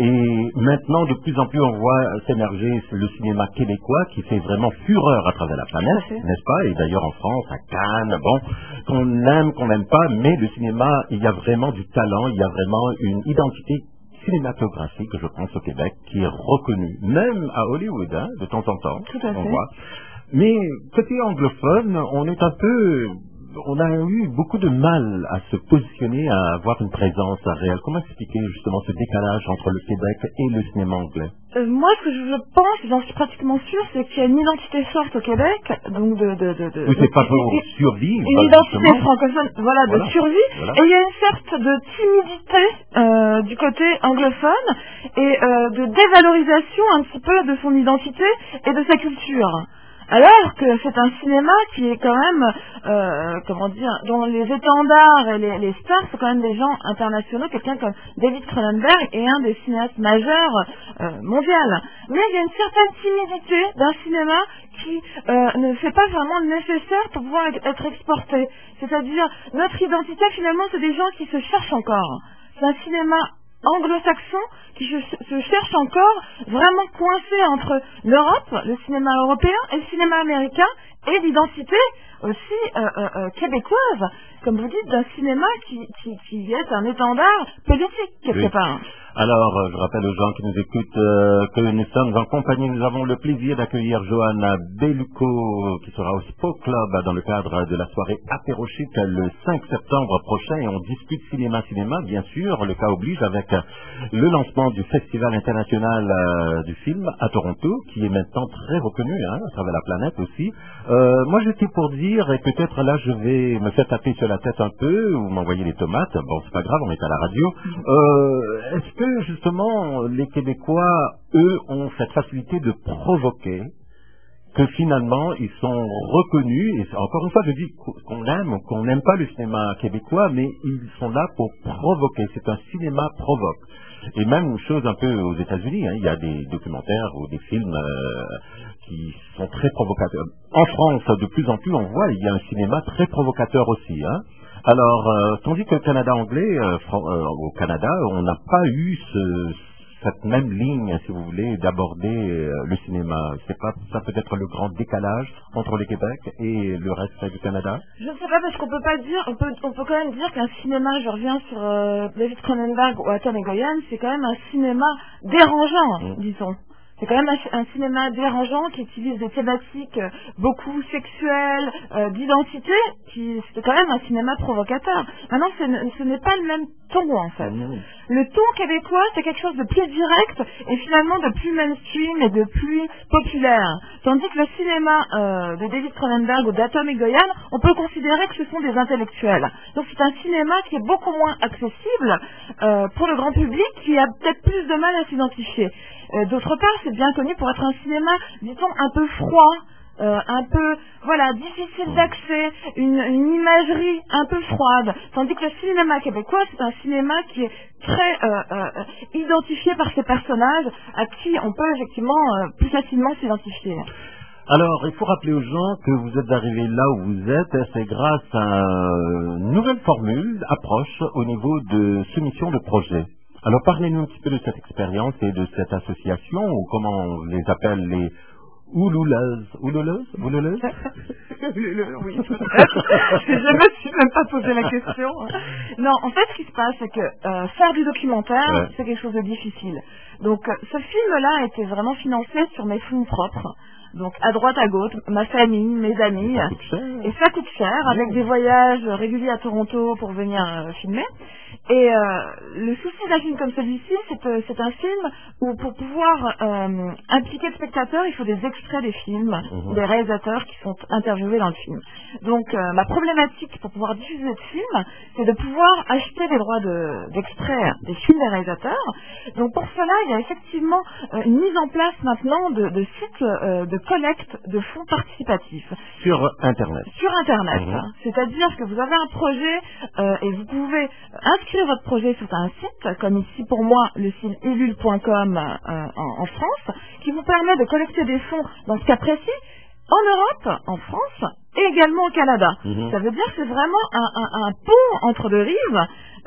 Et maintenant, de plus en plus, on voit s'émerger le cinéma québécois qui fait vraiment fureur à travers la planète, n'est-ce pas? Et d'ailleurs en France, à Cannes, bon, qu'on aime, qu'on n'aime pas, mais le cinéma, il y a vraiment du talent, il y a vraiment une identité cinématographique, je pense, au Québec, qui est reconnue, même à Hollywood, hein, de temps en temps, Tout à on fait. voit. Mais côté anglophone, on est un peu... On a eu beaucoup de mal à se positionner, à avoir une présence réelle. Comment expliquer justement ce décalage entre le Québec et le cinéma anglais? Euh, moi, ce que je pense, j'en suis pratiquement sûre, c'est qu'il y a une identité forte au Québec, donc de... de, de, de Oui, c'est de- pas pour une- survivre. Une identité justement. francophone, voilà, Voilà. de survie. Voilà. Et il y a une sorte de timidité euh, du côté anglophone et euh, de dévalorisation un petit peu de son identité et de sa culture. Alors que c'est un cinéma qui est quand même, euh, comment dire, dont les étendards et les, les stars sont quand même des gens internationaux, quelqu'un comme David Cronenberg est un des cinéastes majeurs euh, mondiaux. Mais il y a une certaine timidité d'un cinéma qui euh, ne fait pas vraiment le nécessaire pour pouvoir être exporté. C'est-à-dire, notre identité finalement, c'est des gens qui se cherchent encore. C'est un cinéma anglo-saxon qui se, se cherche encore vraiment coincé entre l'Europe, le cinéma européen et le cinéma américain et l'identité aussi euh, euh, euh, québécoise, comme vous dites, d'un cinéma qui, qui, qui est un étendard politique quelque Oui. part. Alors, euh, je rappelle aux gens qui nous écoutent euh, que nous sommes en compagnie, nous avons le plaisir d'accueillir Johanna Bellucco, qui sera au Spoke Club dans le cadre de la soirée apérochique le cinq septembre prochain, et on discute cinéma-cinéma, bien sûr, le cas oblige, avec euh, le lancement du Festival international euh, du film à Toronto, qui est maintenant très reconnu hein, à travers la planète aussi. Euh, moi, j'étais pour dire, et peut-être là, je vais me faire taper sur la tête un peu, ou m'envoyer des tomates, bon, c'est pas grave, on est à la radio. Euh, est-ce que justement, les Québécois, eux, ont cette facilité de provoquer, que finalement, ils sont reconnus, et encore une fois, je dis qu'on aime ou qu'on n'aime pas le cinéma québécois, mais ils sont là pour provoquer. C'est un cinéma provoque. Et même une chose un peu aux États-Unis, hein, il y a des documentaires ou des films euh, qui sont très provocateurs. En France, de plus en plus, on voit, il y a un cinéma très provocateur aussi, hein. Alors, euh, tandis que le Canada anglais, euh, Fran- euh, au Canada, on n'a pas eu ce, cette même ligne, si vous voulez, d'aborder euh, le cinéma. C'est pas ça peut-être le grand décalage entre le Québec et le reste du Canada? Je ne sais pas, parce qu'on peut pas dire, on peut, on peut quand même dire qu'un cinéma, je reviens sur euh, David Cronenberg ou Atom et Goyan, c'est quand même un cinéma dérangeant, Mm. disons. C'est quand même un, un cinéma dérangeant qui utilise des thématiques euh, beaucoup sexuelles, euh, d'identité, qui c'est quand même un cinéma provocateur. Maintenant, c'est- ce n'est pas le même ton en fait. Mm. Le ton québécois, c'est quelque chose de plus direct et finalement de plus mainstream et de plus populaire. Tandis que le cinéma euh, de David Cronenberg ou d'Atom et Goyan, on peut considérer que ce sont des intellectuels. Donc c'est un cinéma qui est beaucoup moins accessible euh, pour le grand public, qui a peut-être plus de mal à s'identifier. Euh, D'autre part, c'est bien connu pour être un cinéma, dit-on, un peu froid, euh, un peu, voilà, difficile d'accès, une, une imagerie un peu froide. Tandis que le cinéma québécois, c'est un cinéma qui est très euh, euh, identifié par ses personnages, à qui on peut effectivement euh, plus facilement s'identifier. Alors, il faut rappeler aux gens que vous êtes arrivés là où vous êtes, c'est grâce à une nouvelle formule, approche au niveau de soumission de projet. Alors, parlez-nous un petit peu de cette expérience et de cette association, ou comment on les appelle, les Oulouleuses. Oulouleuses Oulouleuses Oui. Je me suis même pas posé la question. Non, en fait, ce qui se passe, c'est que euh, faire du documentaire, Ouais. c'est quelque chose de difficile. Donc ce film-là a été vraiment financé sur mes fonds propres. Donc à droite, à gauche, ma famille, mes amis. Ça coûte cher. Et ça coûte cher, avec des voyages réguliers à Toronto pour venir euh, filmer. Et euh, le souci d'un film comme celui-ci, c'est que c'est un film où pour pouvoir euh, impliquer le spectateur, il faut des extraits des films, Mmh. des réalisateurs qui sont interviewés dans le film. Donc euh, ma problématique pour pouvoir diffuser ce film, c'est de pouvoir acheter les droits de, d'extraits des films des réalisateurs. Donc pour cela, il y a effectivement euh, une mise en place maintenant de, de sites euh, de collecte de fonds participatifs. Sur Internet. Sur Internet. Mmh. Hein. C'est-à-dire que vous avez un projet euh, et vous pouvez inscrire votre projet sur un site, comme ici pour moi, le site ulule point com euh, en, en France, qui vous permet de collecter des fonds, dans ce cas précis, en Europe, en France, et également au Canada. Mmh. Ça veut dire que c'est vraiment un, un, un pont entre deux rives.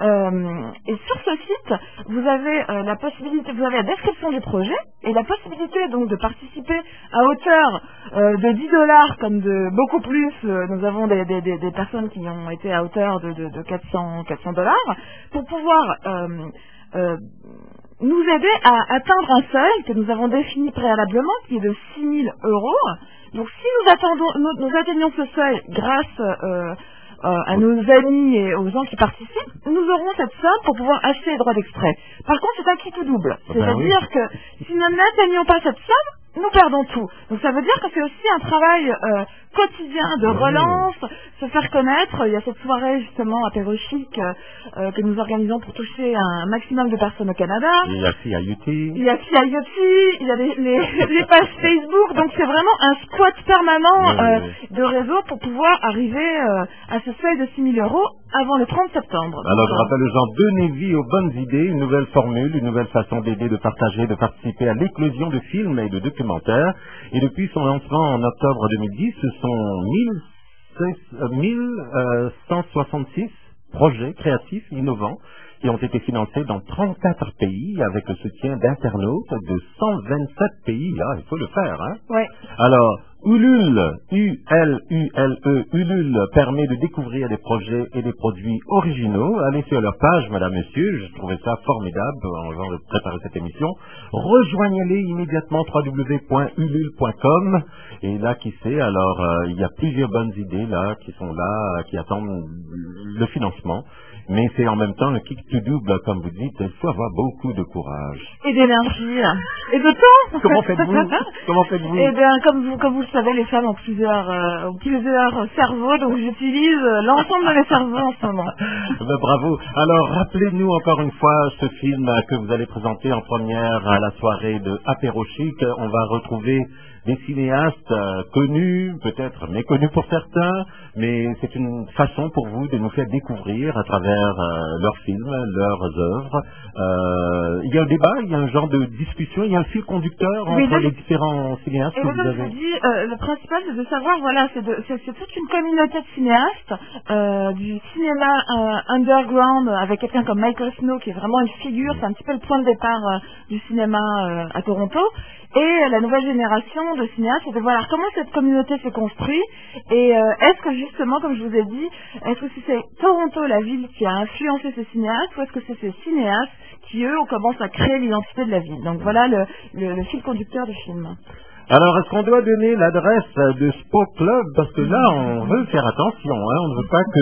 Euh, et sur ce site, vous avez euh, la possibilité, vous avez la description du projet et la possibilité donc de participer à hauteur euh, de dix dollars comme de beaucoup plus. Euh, nous avons des, des, des, des personnes qui ont été à hauteur de, de, de quatre cents dollars pour pouvoir euh, euh, nous aider à atteindre un seuil que nous avons défini préalablement qui est de six mille euros. Donc si nous, attendons, nous, nous atteignons ce seuil grâce euh, euh, à nos amis et aux gens qui participent, nous aurons cette somme pour pouvoir acheter les droits d'extrait. Par contre, c'est un qui tout double. Ben C'est-à-dire oui. que si nous n'atteignons pas cette somme, nous perdons tout. Donc ça veut dire que c'est aussi un travail euh, quotidien de Oui. relance, se faire connaître. Il y a cette soirée justement apérochique euh, euh, que nous organisons pour toucher un maximum de personnes au Canada. Il y a C I U T. Il y a C I O T, il y a les, les, les pages Facebook, donc c'est vraiment un squat permanent Oui, oui, euh, oui. de réseau pour pouvoir arriver euh, à ce seuil de six mille euros avant le trente septembre. Alors, je Donc, rappelle aux gens, donnez vie aux bonnes idées, une nouvelle formule, une nouvelle façon d'aider, de partager, de participer à l'éclosion de films et de documentaires. Et depuis son lancement en octobre deux mille dix, ce sont mille cent soixante-six projets créatifs, innovants, qui ont été financés dans trente-quatre pays avec le soutien d'internautes de cent vingt-sept pays. Là, il faut le faire, hein? ouais. Alors, Ulule, U L U L E, Ulule permet de découvrir des projets et des produits originaux. Allez sur leur page, madame, monsieur, je trouvais ça formidable avant de préparer cette émission. Rejoignez-les immédiatement w w w point ulule point com. Et là, qui sait, alors, euh, il y a plusieurs bonnes idées là, qui sont là, euh, qui attendent le financement. Mais c'est en même temps un kick to double, comme vous dites, il faut avoir beaucoup de courage. Et d'énergie. Et de temps. Comment faites-vous Comment faites-vous Eh bien, comme vous, comme vous le savez, les femmes ont plusieurs, euh, ont plusieurs cerveaux, donc j'utilise euh, l'ensemble de mes cerveaux en ce moment. Ben, bravo. Alors, rappelez-nous encore une fois ce film que vous allez présenter en première à la soirée de Apéro Chic. On va retrouver des cinéastes euh, connus, peut-être méconnus pour certains, mais c'est une façon pour vous de nous faire découvrir à travers euh, leurs films, leurs œuvres. Euh, il y a un débat, il y a un genre de discussion, il y a un fil conducteur entre Oui, là, les différents cinéastes Et que moi, vous comme je vous avez. dis, euh, le principal, c'est de savoir, voilà, c'est, de, c'est, c'est toute une communauté de cinéastes, euh, du cinéma euh, underground, avec quelqu'un comme Michael Snow, qui est vraiment une figure, c'est un petit peu le point de départ euh, du cinéma euh, à Toronto, et la nouvelle génération de cinéastes, c'est de voir comment cette communauté s'est construite, et euh, est-ce que justement, comme je vous ai dit, est-ce que c'est Toronto, la ville, qui a influencé ces cinéastes, ou est-ce que c'est ces cinéastes qui, eux, ont commencé à créer l'identité de la ville. Donc voilà le, le, le fil conducteur du film. Alors, est-ce qu'on doit donner l'adresse de Spoke Club? Parce que là, on veut faire attention, hein, on ne veut pas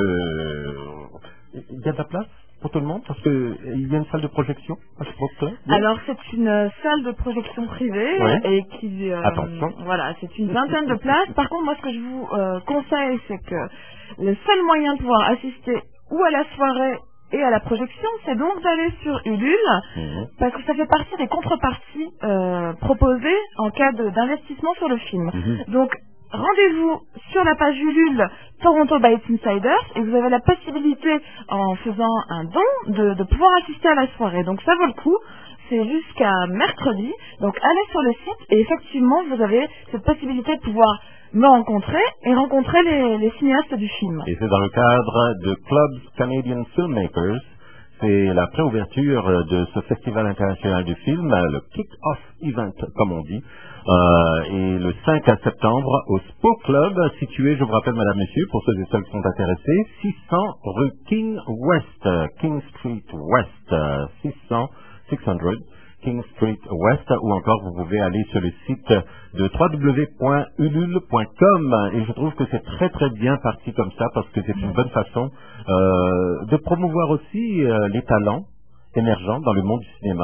que... Il y a de la place pour tout le monde? Parce qu'il y a une salle de projection à Spoke Club? Oui. Alors, c'est une salle de projection privée, Ouais. et qui... Euh, Attention. Voilà, c'est une vingtaine de places. Par contre, moi, ce que je vous euh, conseille, c'est que le seul moyen de pouvoir assister ou à la soirée et à la projection, c'est donc d'aller sur Ulule, Mmh. parce que ça fait partie des contreparties euh, proposées en cas de- d'investissement sur le film. Mmh. Donc, rendez-vous sur la page Ulule Toronto by its Insiders et vous avez la possibilité, en faisant un don, de, de pouvoir assister à la soirée. Donc ça vaut le coup. C'est jusqu'à mercredi. Donc allez sur le site et effectivement, vous avez cette possibilité de pouvoir me rencontrer et rencontrer les, les cinéastes du film. Et c'est dans le cadre de Clubs Canadian Filmmakers. C'est la préouverture de ce festival international du film, le kick-off event, comme on dit. Euh, et le cinq septembre au Spoke Club, situé, je vous rappelle, madame, monsieur, pour ceux et celles qui sont intéressés, six cents rue King West, King Street West, six cents, six cents, King Street West, ou encore vous pouvez aller sur le site de w w w point ulule point com, et je trouve que c'est très très bien parti comme ça, parce que c'est une bonne façon euh, de promouvoir aussi euh, les talents émergents dans le monde du cinéma.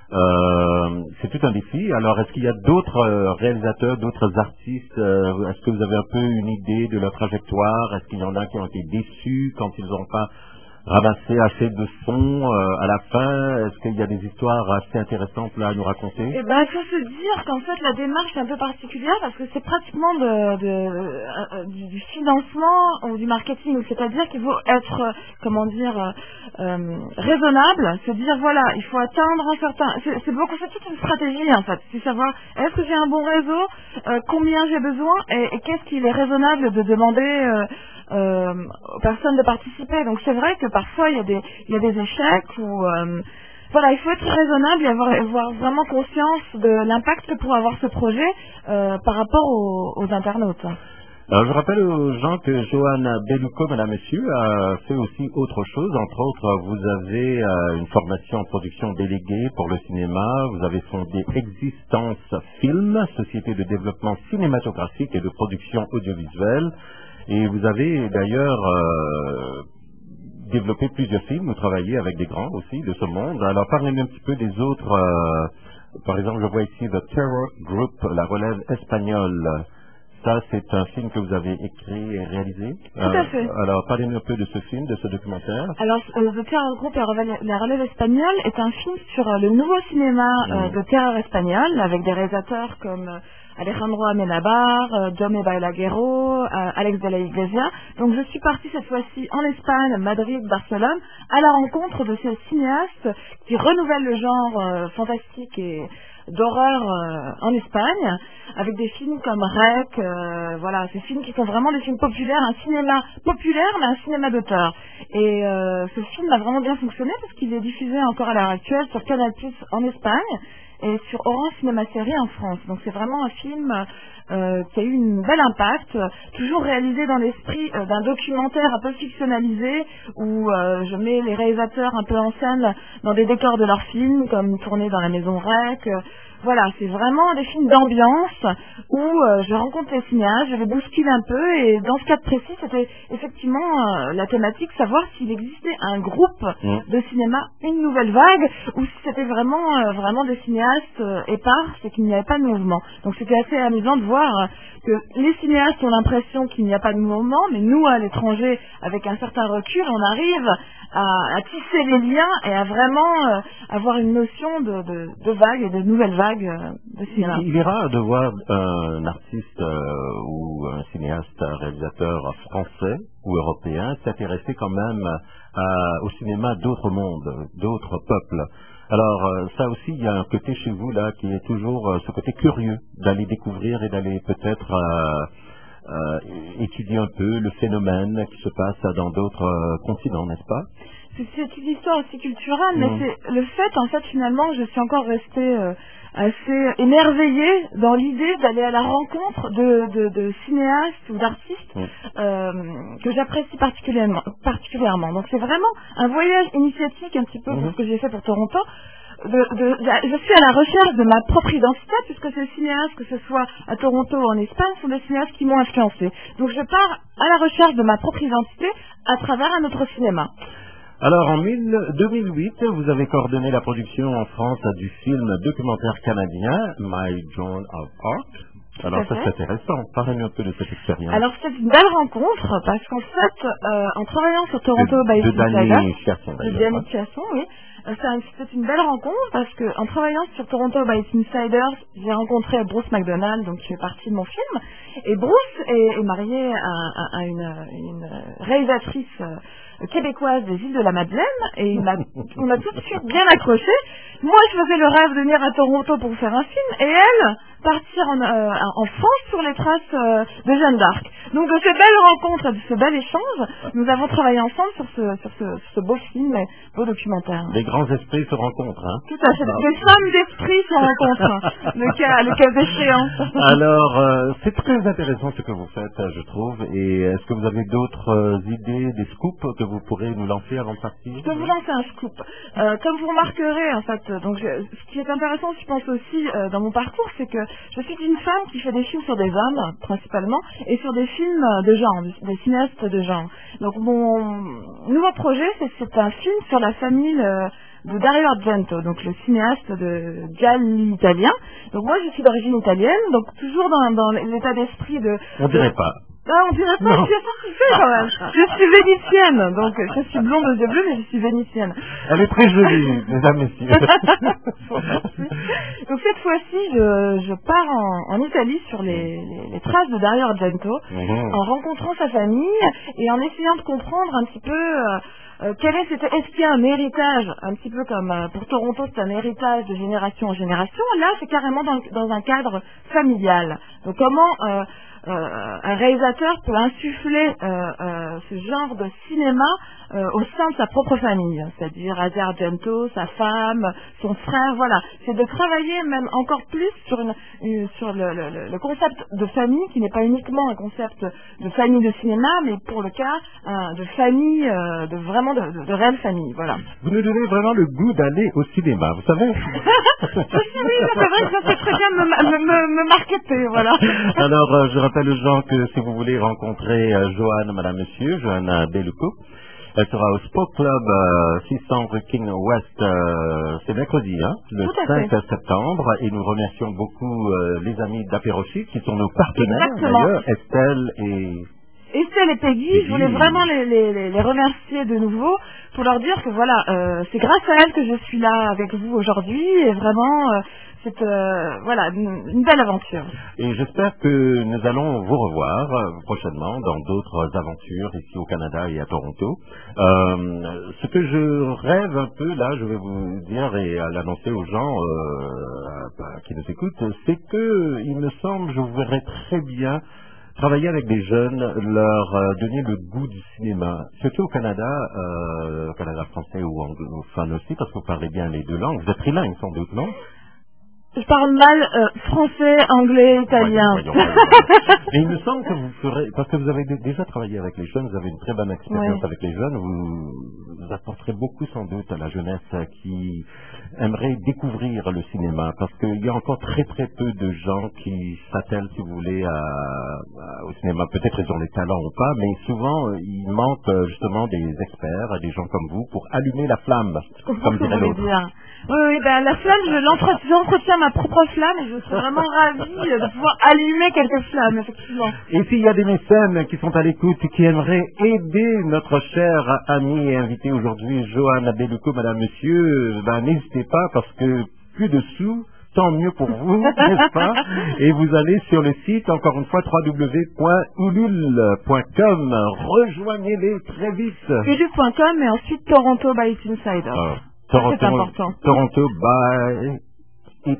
Euh, c'est tout un défi. Alors, est-ce qu'il y a d'autres euh, réalisateurs, d'autres artistes euh, Est-ce que vous avez un peu une idée de leur trajectoire? Est-ce qu'il y en a qui ont été déçus quand ils n'ont pas ramassé assez de sons euh, à la fin? Est-ce qu'il y a des histoires assez intéressantes là à nous raconter? Eh ben, il faut se dire qu'en fait la démarche est un peu particulière parce que c'est pratiquement de, de, euh, du, du financement ou du marketing, c'est-à-dire qu'il faut être, euh, comment dire, euh, euh, raisonnable, se dire voilà, il faut atteindre un certain, c'est, c'est beaucoup, c'est toute une stratégie en fait, c'est savoir est-ce que j'ai un bon réseau, euh, combien j'ai besoin et, et qu'est-ce qu'il est raisonnable de demander euh, Euh, aux personnes de participer. Donc c'est vrai que parfois il y a des il y a des échecs ou euh, voilà, il faut être raisonnable et avoir, avoir vraiment conscience de l'impact que pourrait avoir ce projet euh, par rapport aux, aux internautes. Alors je rappelle aux gens que Johanna Bellucco, mesdames, messieurs, a fait aussi autre chose. Entre autres, vous avez euh, une formation en production déléguée pour le cinéma. Vous avez fondé Existence Film, société de développement cinématographique et de production audiovisuelle. Et vous avez d'ailleurs euh, développé plusieurs films, vous travaillez avec des grands aussi de ce monde. Alors parlez-nous un petit peu des autres, euh, par exemple je vois ici The Terror Group, la relève espagnole. Ça c'est un film que vous avez écrit et réalisé. Tout à fait. Euh, alors parlez-nous un peu de ce film, de ce documentaire. Alors euh, The Terror Group, la relève, la relève espagnole est un film sur euh, le nouveau cinéma euh, de terreur espagnol avec des réalisateurs comme euh, Alejandro Amenábar, euh, Jaume Balaguerro, euh, Alex de la Iglesia. Donc je suis partie cette fois-ci en Espagne, Madrid, Barcelone, à la rencontre de ces cinéastes qui renouvellent le genre euh, fantastique et d'horreur euh, en Espagne, avec des films comme Rec, euh, voilà, ces films qui sont vraiment des films populaires, un cinéma populaire mais un cinéma d'auteur. Et euh, ce film a vraiment bien fonctionné parce qu'il est diffusé encore à l'heure actuelle sur Canal plus en Espagne et sur Orange Cinéma Série en France. Donc c'est vraiment un film euh, qui a eu un bel impact, toujours réalisé dans l'esprit euh, d'un documentaire un peu fictionnalisé où euh, je mets les réalisateurs un peu en scène dans des décors de leurs films, comme tourner dans la maison Rec. Euh, voilà, c'est vraiment des films d'ambiance où euh, je rencontre les cinéastes, je les bouscule un peu et dans ce cas précis, c'était effectivement euh, la thématique, savoir s'il existait un groupe mmh. de cinéma, une nouvelle vague, ou si c'était vraiment euh, vraiment des cinéastes euh, épars, c'est qu'il n'y avait pas de mouvement. Donc c'était assez amusant de voir euh, que les cinéastes ont l'impression qu'il n'y a pas de mouvement, mais nous à l'étranger, avec un certain recul, on arrive à, à tisser les liens et à vraiment euh, avoir une notion de, de, de vague et de nouvelles vagues euh, de cinéma. Il est rare de voir un artiste euh, ou un cinéaste, un réalisateur français ou européen s'intéresser quand même à, au cinéma d'autres mondes, d'autres peuples. Alors euh, ça aussi, il y a un côté chez vous là qui est toujours euh, ce côté curieux d'aller découvrir et d'aller peut-être euh, euh, étudier un peu le phénomène qui se passe dans d'autres euh, continents, n'est-ce pas? C'est, c'est une histoire aussi culturelle, mmh. mais c'est le fait, en fait, finalement, je suis encore restée euh, assez émerveillée dans l'idée d'aller à la rencontre de, de, de cinéastes ou d'artistes mmh. euh, que j'apprécie particulièrement, particulièrement. Donc c'est vraiment un voyage initiatique un petit peu mmh. pour ce que j'ai fait pour Toronto. De, de, de, je suis à la recherche de ma propre identité puisque ces cinéastes, que ce soit à Toronto ou en Espagne, sont des cinéastes qui m'ont influencé. Donc je pars à la recherche de ma propre identité à travers un autre cinéma. Alors, en deux mille huit, vous avez coordonné la production en France du film documentaire canadien My Joan of Arc. Alors, ça c'est intéressant. Parlez-nous un peu de cette expérience. Alors, c'est une belle rencontre parce qu'en fait, euh, en travaillant sur Toronto by De Danny Chasson, de Danny Chasson, oui. C'est une belle rencontre parce que en travaillant sur Toronto by Insiders, j'ai rencontré Bruce McDonald, donc qui fait partie de mon film. Et Bruce est, est marié à, à, à une, une réalisatrice euh, québécoise des îles de la Madeleine et il m'a, on a tout de suite bien accroché. Moi, je faisais le rêve de venir à Toronto pour faire un film et elle partir en, euh, en France sur les traces euh, de Jeanne d'Arc. Donc de ces belles rencontres, de ce bel échange, nous avons travaillé ensemble sur ce, sur ce, sur ce beau film, et beau documentaire. Les grands esprits se rencontrent, hein. Tout à fait. Des femmes d'esprit se rencontrent, le cas, le cas échéant. Alors, euh, c'est très intéressant ce que vous faites, je trouve. Et est-ce que vous avez d'autres euh, idées, des scoops que vous pourrez nous lancer avant de partir? Je peux vous lancer un scoop. Euh, comme vous remarquerez, en fait, donc je, ce qui est intéressant, je pense aussi euh, dans mon parcours, c'est que je suis une femme qui fait des films sur des hommes, principalement, et sur des films de genre, des cinéastes de genre. Donc mon nouveau projet, c'est, c'est un film sur la famille euh, de Dario Argento, donc le cinéaste de gialli italien. Donc moi, je suis d'origine italienne, donc toujours dans, dans l'état d'esprit de... On dirait pas. Ah, on dirait pas, je suis participée quand même. Je suis vénitienne, donc je suis blonde aux yeux bleus, mais je suis vénitienne. Elle est très jolie, mesdames, messieurs. Donc cette fois-ci, je, je pars en, en Italie sur les, les, les traces de Dario Argento, mmh. en rencontrant sa famille et en essayant de comprendre un petit peu... Euh, Euh, quel est, c'était, est-ce qu'il y a un héritage, un petit peu comme euh, pour Toronto, c'est un héritage de génération en génération. Là, c'est carrément dans, dans un cadre familial. Donc, comment euh, euh, un réalisateur peut insuffler euh, euh, ce genre de cinéma euh, au sein de sa propre famille, c'est-à-dire Asia Argento, sa femme, son frère, voilà. C'est de travailler même encore plus sur, une, une, sur le, le, le concept de famille, qui n'est pas uniquement un concept de famille de cinéma, mais pour le cas euh, de famille, euh, de vraiment de, de, de réelle famille, voilà. Vous nous donnez vraiment le goût d'aller au cinéma, vous savez. Je suis, oui, c'est vrai que ça fait très bien me, me, me, me marketer, voilà. Alors, euh, je rappelle aux gens que si vous voulez rencontrer euh, Joanne, madame, monsieur, Joanne Bellucco, elle sera au Spoke Club euh, six cents rue King West, euh, c'est mercredi, hein, le cinq septembre, et nous remercions beaucoup euh, les amis d'Apérochic qui sont nos partenaires, exactement. D'ailleurs, Estelle et... Estelle et Peggy, Peggy, je voulais vraiment les, les, les remercier de nouveau pour leur dire que voilà, euh, c'est grâce à elles que je suis là avec vous aujourd'hui, et vraiment... Euh, c'est euh, voilà, une, une belle aventure. Et j'espère que nous allons vous revoir euh, prochainement dans d'autres aventures ici au Canada et à Toronto. Euh, ce que je rêve un peu, là, je vais vous dire et à l'annoncer aux gens euh, qui nous écoutent, c'est que il me semble, je vous verrai très bien travailler avec des jeunes, leur euh, donner le goût du cinéma, surtout au Canada, euh, Canada français ou anglophone aussi, parce que vous parlez bien les deux langues. Vous êtes trilingue sans doute, non? Je parle mal euh, français, anglais, italien. Voyons, voyons, voyons. Et il me semble que vous ferez, parce que vous avez déjà travaillé avec les jeunes, vous avez une très bonne expérience oui. avec les jeunes, vous, vous apporterez beaucoup sans doute à la jeunesse qui aimerait découvrir le cinéma, parce qu'il y a encore très très peu de gens qui s'attellent, si vous voulez, à, à, au cinéma. Peut-être ils ont les talents ou pas, mais souvent euh, il manque euh, justement des experts, des gens comme vous, pour allumer la flamme, comme dirait l'autre. Oui, oui, ben la flamme, je l'entre- j'entretiens ma propre flamme et je serais vraiment ravie de pouvoir allumer quelques flammes, effectivement. Et s'il y a des mécènes qui sont à l'écoute et qui aimeraient aider notre chère amie et invitée aujourd'hui, Joanne Bellucco, madame, monsieur, ben n'hésitez pas, parce que plus de sous, tant mieux pour vous, n'est-ce pas? Et vous allez sur le site, encore une fois, w w w point ulule point com. Rejoignez-les très vite. ulule point com et ensuite Toronto by Its Insider. Ah. Toronto, c'est important. Toronto by Its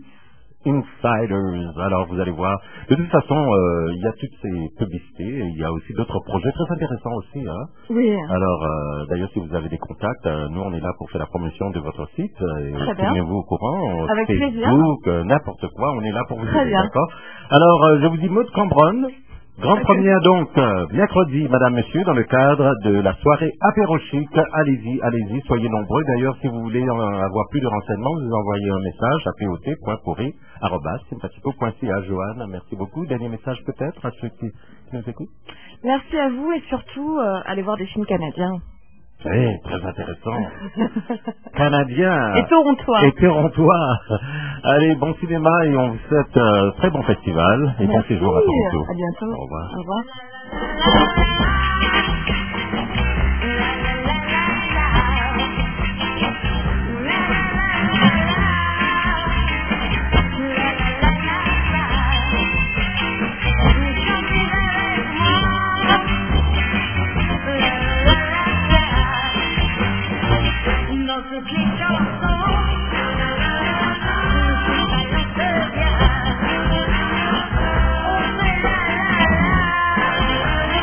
Insiders. Alors vous allez voir. De toute façon, euh, il y a toutes ces publicités. Et il y a aussi d'autres projets très intéressants aussi. Hein. Oui. Alors euh, d'ailleurs, si vous avez des contacts, euh, nous on est là pour faire la promotion de votre site. Très bien. Tenez-vous au courant. Avec Facebook, plaisir. Euh, n'importe quoi, on est là pour vous Très aider. bien. D'accord. Alors euh, je vous dis Maud Cambronne. Grande première donc, euh, mercredi, madame, monsieur, dans le cadre de la soirée apérochique. Allez-y, allez-y, soyez nombreux. D'ailleurs, si vous voulez en avoir plus de renseignements, vous envoyez un message à p o t point pourri arobase sympathico point c a. Joanne, merci beaucoup. Dernier message peut-être à ceux qui, qui nous écoutent. Merci à vous et surtout, euh, allez voir des films canadiens. Oui, très intéressant. Canadien. Et torontois. Et torontois. Allez, bon cinéma et on vous souhaite un euh, très bon festival et Merci. bon séjour à Toronto. À bientôt. Au revoir. Au revoir. La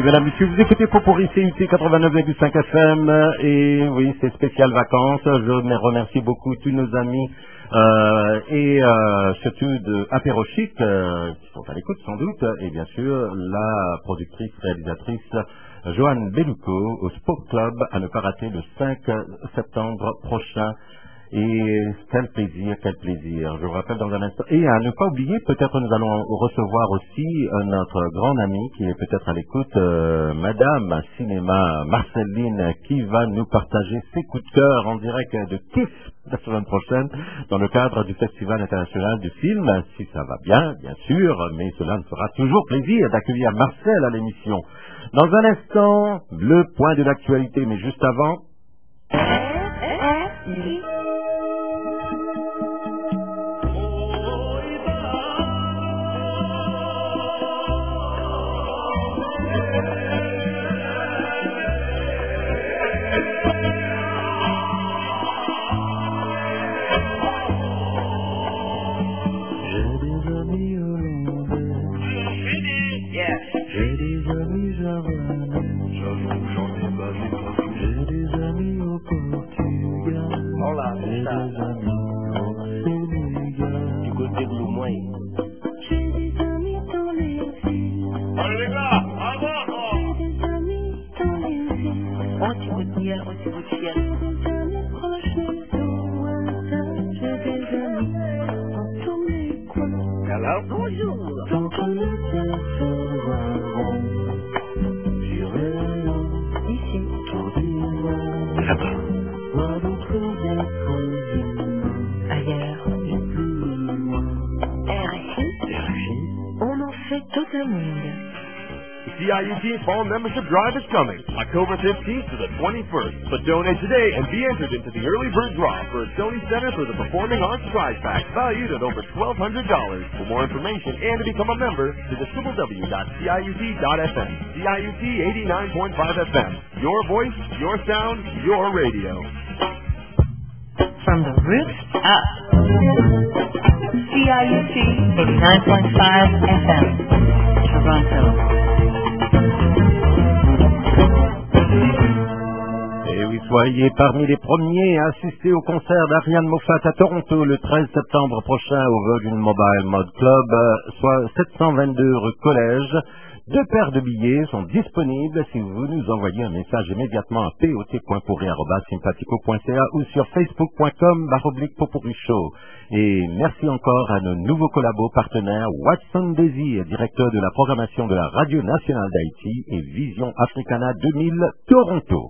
mesdames, messieurs, vous écoutez Popori C U T quatre-vingt-neuf virgule cinq F M et oui, c'est spécial vacances. Je remercie beaucoup tous nos amis euh, et euh, surtout de Apéro Chic euh, qui sont à l'écoute sans doute et bien sûr la productrice réalisatrice Joanne Bellucco au Sport Club à ne pas rater le cinq septembre prochain. Et quel plaisir, quel plaisir. Je vous rappelle dans un instant. Et à ne pas oublier, peut-être nous allons recevoir aussi euh, notre grande amie qui est peut-être à l'écoute, euh, Madame Cinéma Marceline, qui va nous partager ses coups de cœur en direct de Kiff la semaine prochaine dans le cadre du Festival international du film, si ça va bien, bien sûr, mais cela me fera toujours plaisir d'accueillir Marcel à l'émission. Dans un instant, le point de l'actualité, mais juste avant... C I U T Fall Membership Drive is coming, October fifteenth to the twenty-first. But donate today and be entered into the early bird draw for a Sony Center for the Performing Arts prize pack valued at over twelve hundred dollars. For more information and to become a member, visit w w w dot c i u t dot f m. C I U T eighty-nine point five F M. Your voice, your sound, your radio. From the roots up. C I U T eighty-nine point five F M. Toronto. Et oui, soyez parmi les premiers à assister au concert d'Ariane Moffat à Toronto le treize septembre prochain au Virgin Mobile Mode Club, soit sept cent vingt-deux rue Collège. Deux paires de billets sont disponibles si vous nous envoyez un message immédiatement à pot.pourri arobase sympathico point c a ou sur facebook point com baroblique Popori Show. Et merci encore à nos nouveaux collabos partenaires Watson Daisy, directeur de la programmation de la Radio Nationale d'Haïti et Vision Africana deux mille Toronto.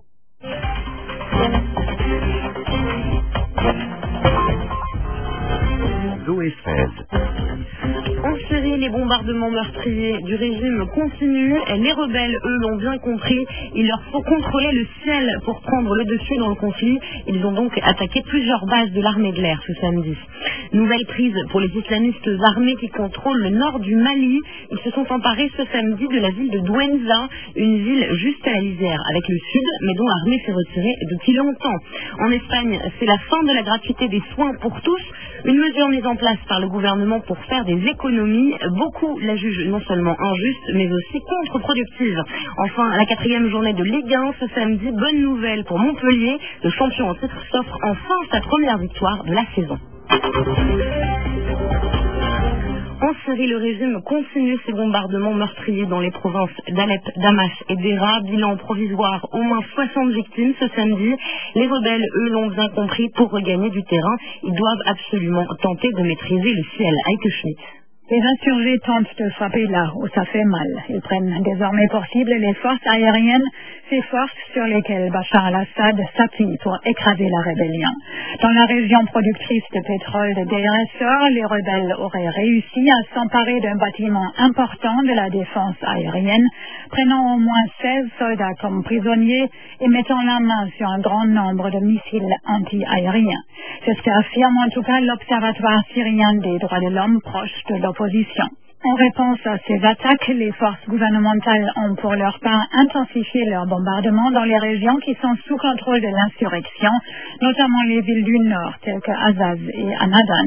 Zoé Fred. En Syrie, les bombardements meurtriers du régime continuent. Les rebelles, eux, l'ont bien compris. Il leur faut contrôler le ciel pour prendre le dessus dans le conflit. Ils ont donc attaqué plusieurs bases de l'armée de l'air ce samedi. Nouvelle prise pour les islamistes armés qui contrôlent le nord du Mali. Ils se sont emparés ce samedi de la ville de Douenza, une ville juste à la lisière avec le sud, mais dont l'armée s'est retirée depuis longtemps. En Espagne, c'est la fin de la gratuité des soins pour tous. Une mesure mise en place par le gouvernement pour faire des économies. Beaucoup la jugent non seulement injuste, mais aussi contre-productive. Enfin, la quatrième journée de Ligue un ce samedi. Bonne nouvelle pour Montpellier. Le champion en titre s'offre enfin sa première victoire de la saison. En Syrie, le régime continue ses bombardements meurtriers dans les provinces d'Alep, Damas et Dera. Bilan provisoire, au moins soixante victimes ce samedi. Les rebelles, eux, l'ont bien compris. Pour regagner du terrain, ils doivent absolument tenter de maîtriser le ciel. Heike Schmidt. Les insurgés tentent de frapper là où ça fait mal. Ils prennent désormais pour cible les forces aériennes, ces forces sur lesquelles Bachar al-Assad s'appuie pour écraser la rébellion. Dans la région productrice de pétrole de Deir ez-Zor, les rebelles auraient réussi à s'emparer d'un bâtiment important de la défense aérienne, prenant au moins seize soldats comme prisonniers et mettant la main sur un grand nombre de missiles anti-aériens. C'est ce qu'affirme en tout cas l'Observatoire syrien des droits de l'homme proche de l'opposition. En réponse à ces attaques, les forces gouvernementales ont pour leur part intensifié leurs bombardements dans les régions qui sont sous contrôle de l'insurrection, notamment les villes du nord telles que Azaz et Anadan.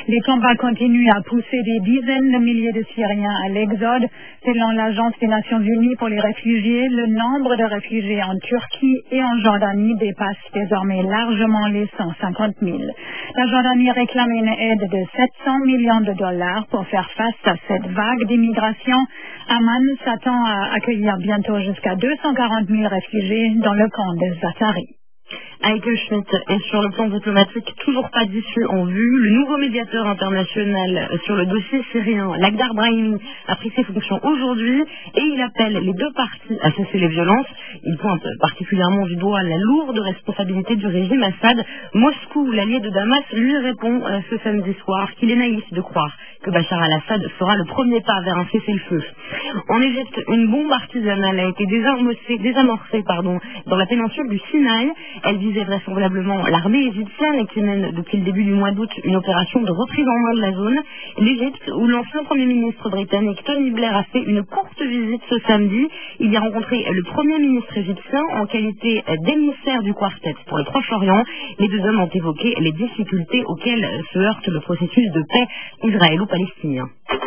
Les combats continuent à pousser des dizaines de milliers de Syriens à l'exode. Selon l'Agence des Nations Unies pour les réfugiés, le nombre de réfugiés en Turquie et en Jordanie dépasse désormais largement les cent cinquante mille. La Jordanie réclame une aide de sept cents millions de dollars pour faire face à cette vague d'immigration. Amman s'attend à accueillir bientôt jusqu'à deux cent quarante mille réfugiés dans le camp de Zaatari. Heike Schmidt est sur le plan diplomatique toujours pas d'issue en vue. Le nouveau médiateur international sur le dossier syrien, Lakhdar Brahimi, a pris ses fonctions aujourd'hui et il appelle les deux parties à cesser les violences. Il pointe particulièrement du doigt la lourde responsabilité du régime Assad. Moscou, l'allié de Damas, lui répond euh, ce samedi soir qu'il est naïf de croire que Bachar al-Assad fera le premier pas vers un cessez-le-feu. En Égypte, une bombe artisanale a été désamorcée, désamorcée pardon, dans la péninsule du Sinaï. Elle visait vraisemblablement l'armée égyptienne et qui mène depuis le début du mois d'août une opération de reprise en main de la zone. L'Égypte, où l'ancien Premier ministre britannique Tony Blair a fait une courte visite ce samedi. Il y a rencontré le Premier ministre égyptien en qualité d'émissaire du Quartet pour le Proche-Orient. Les deux hommes ont évoqué les difficultés auxquelles se heurte le processus de paix israélo-palestinien.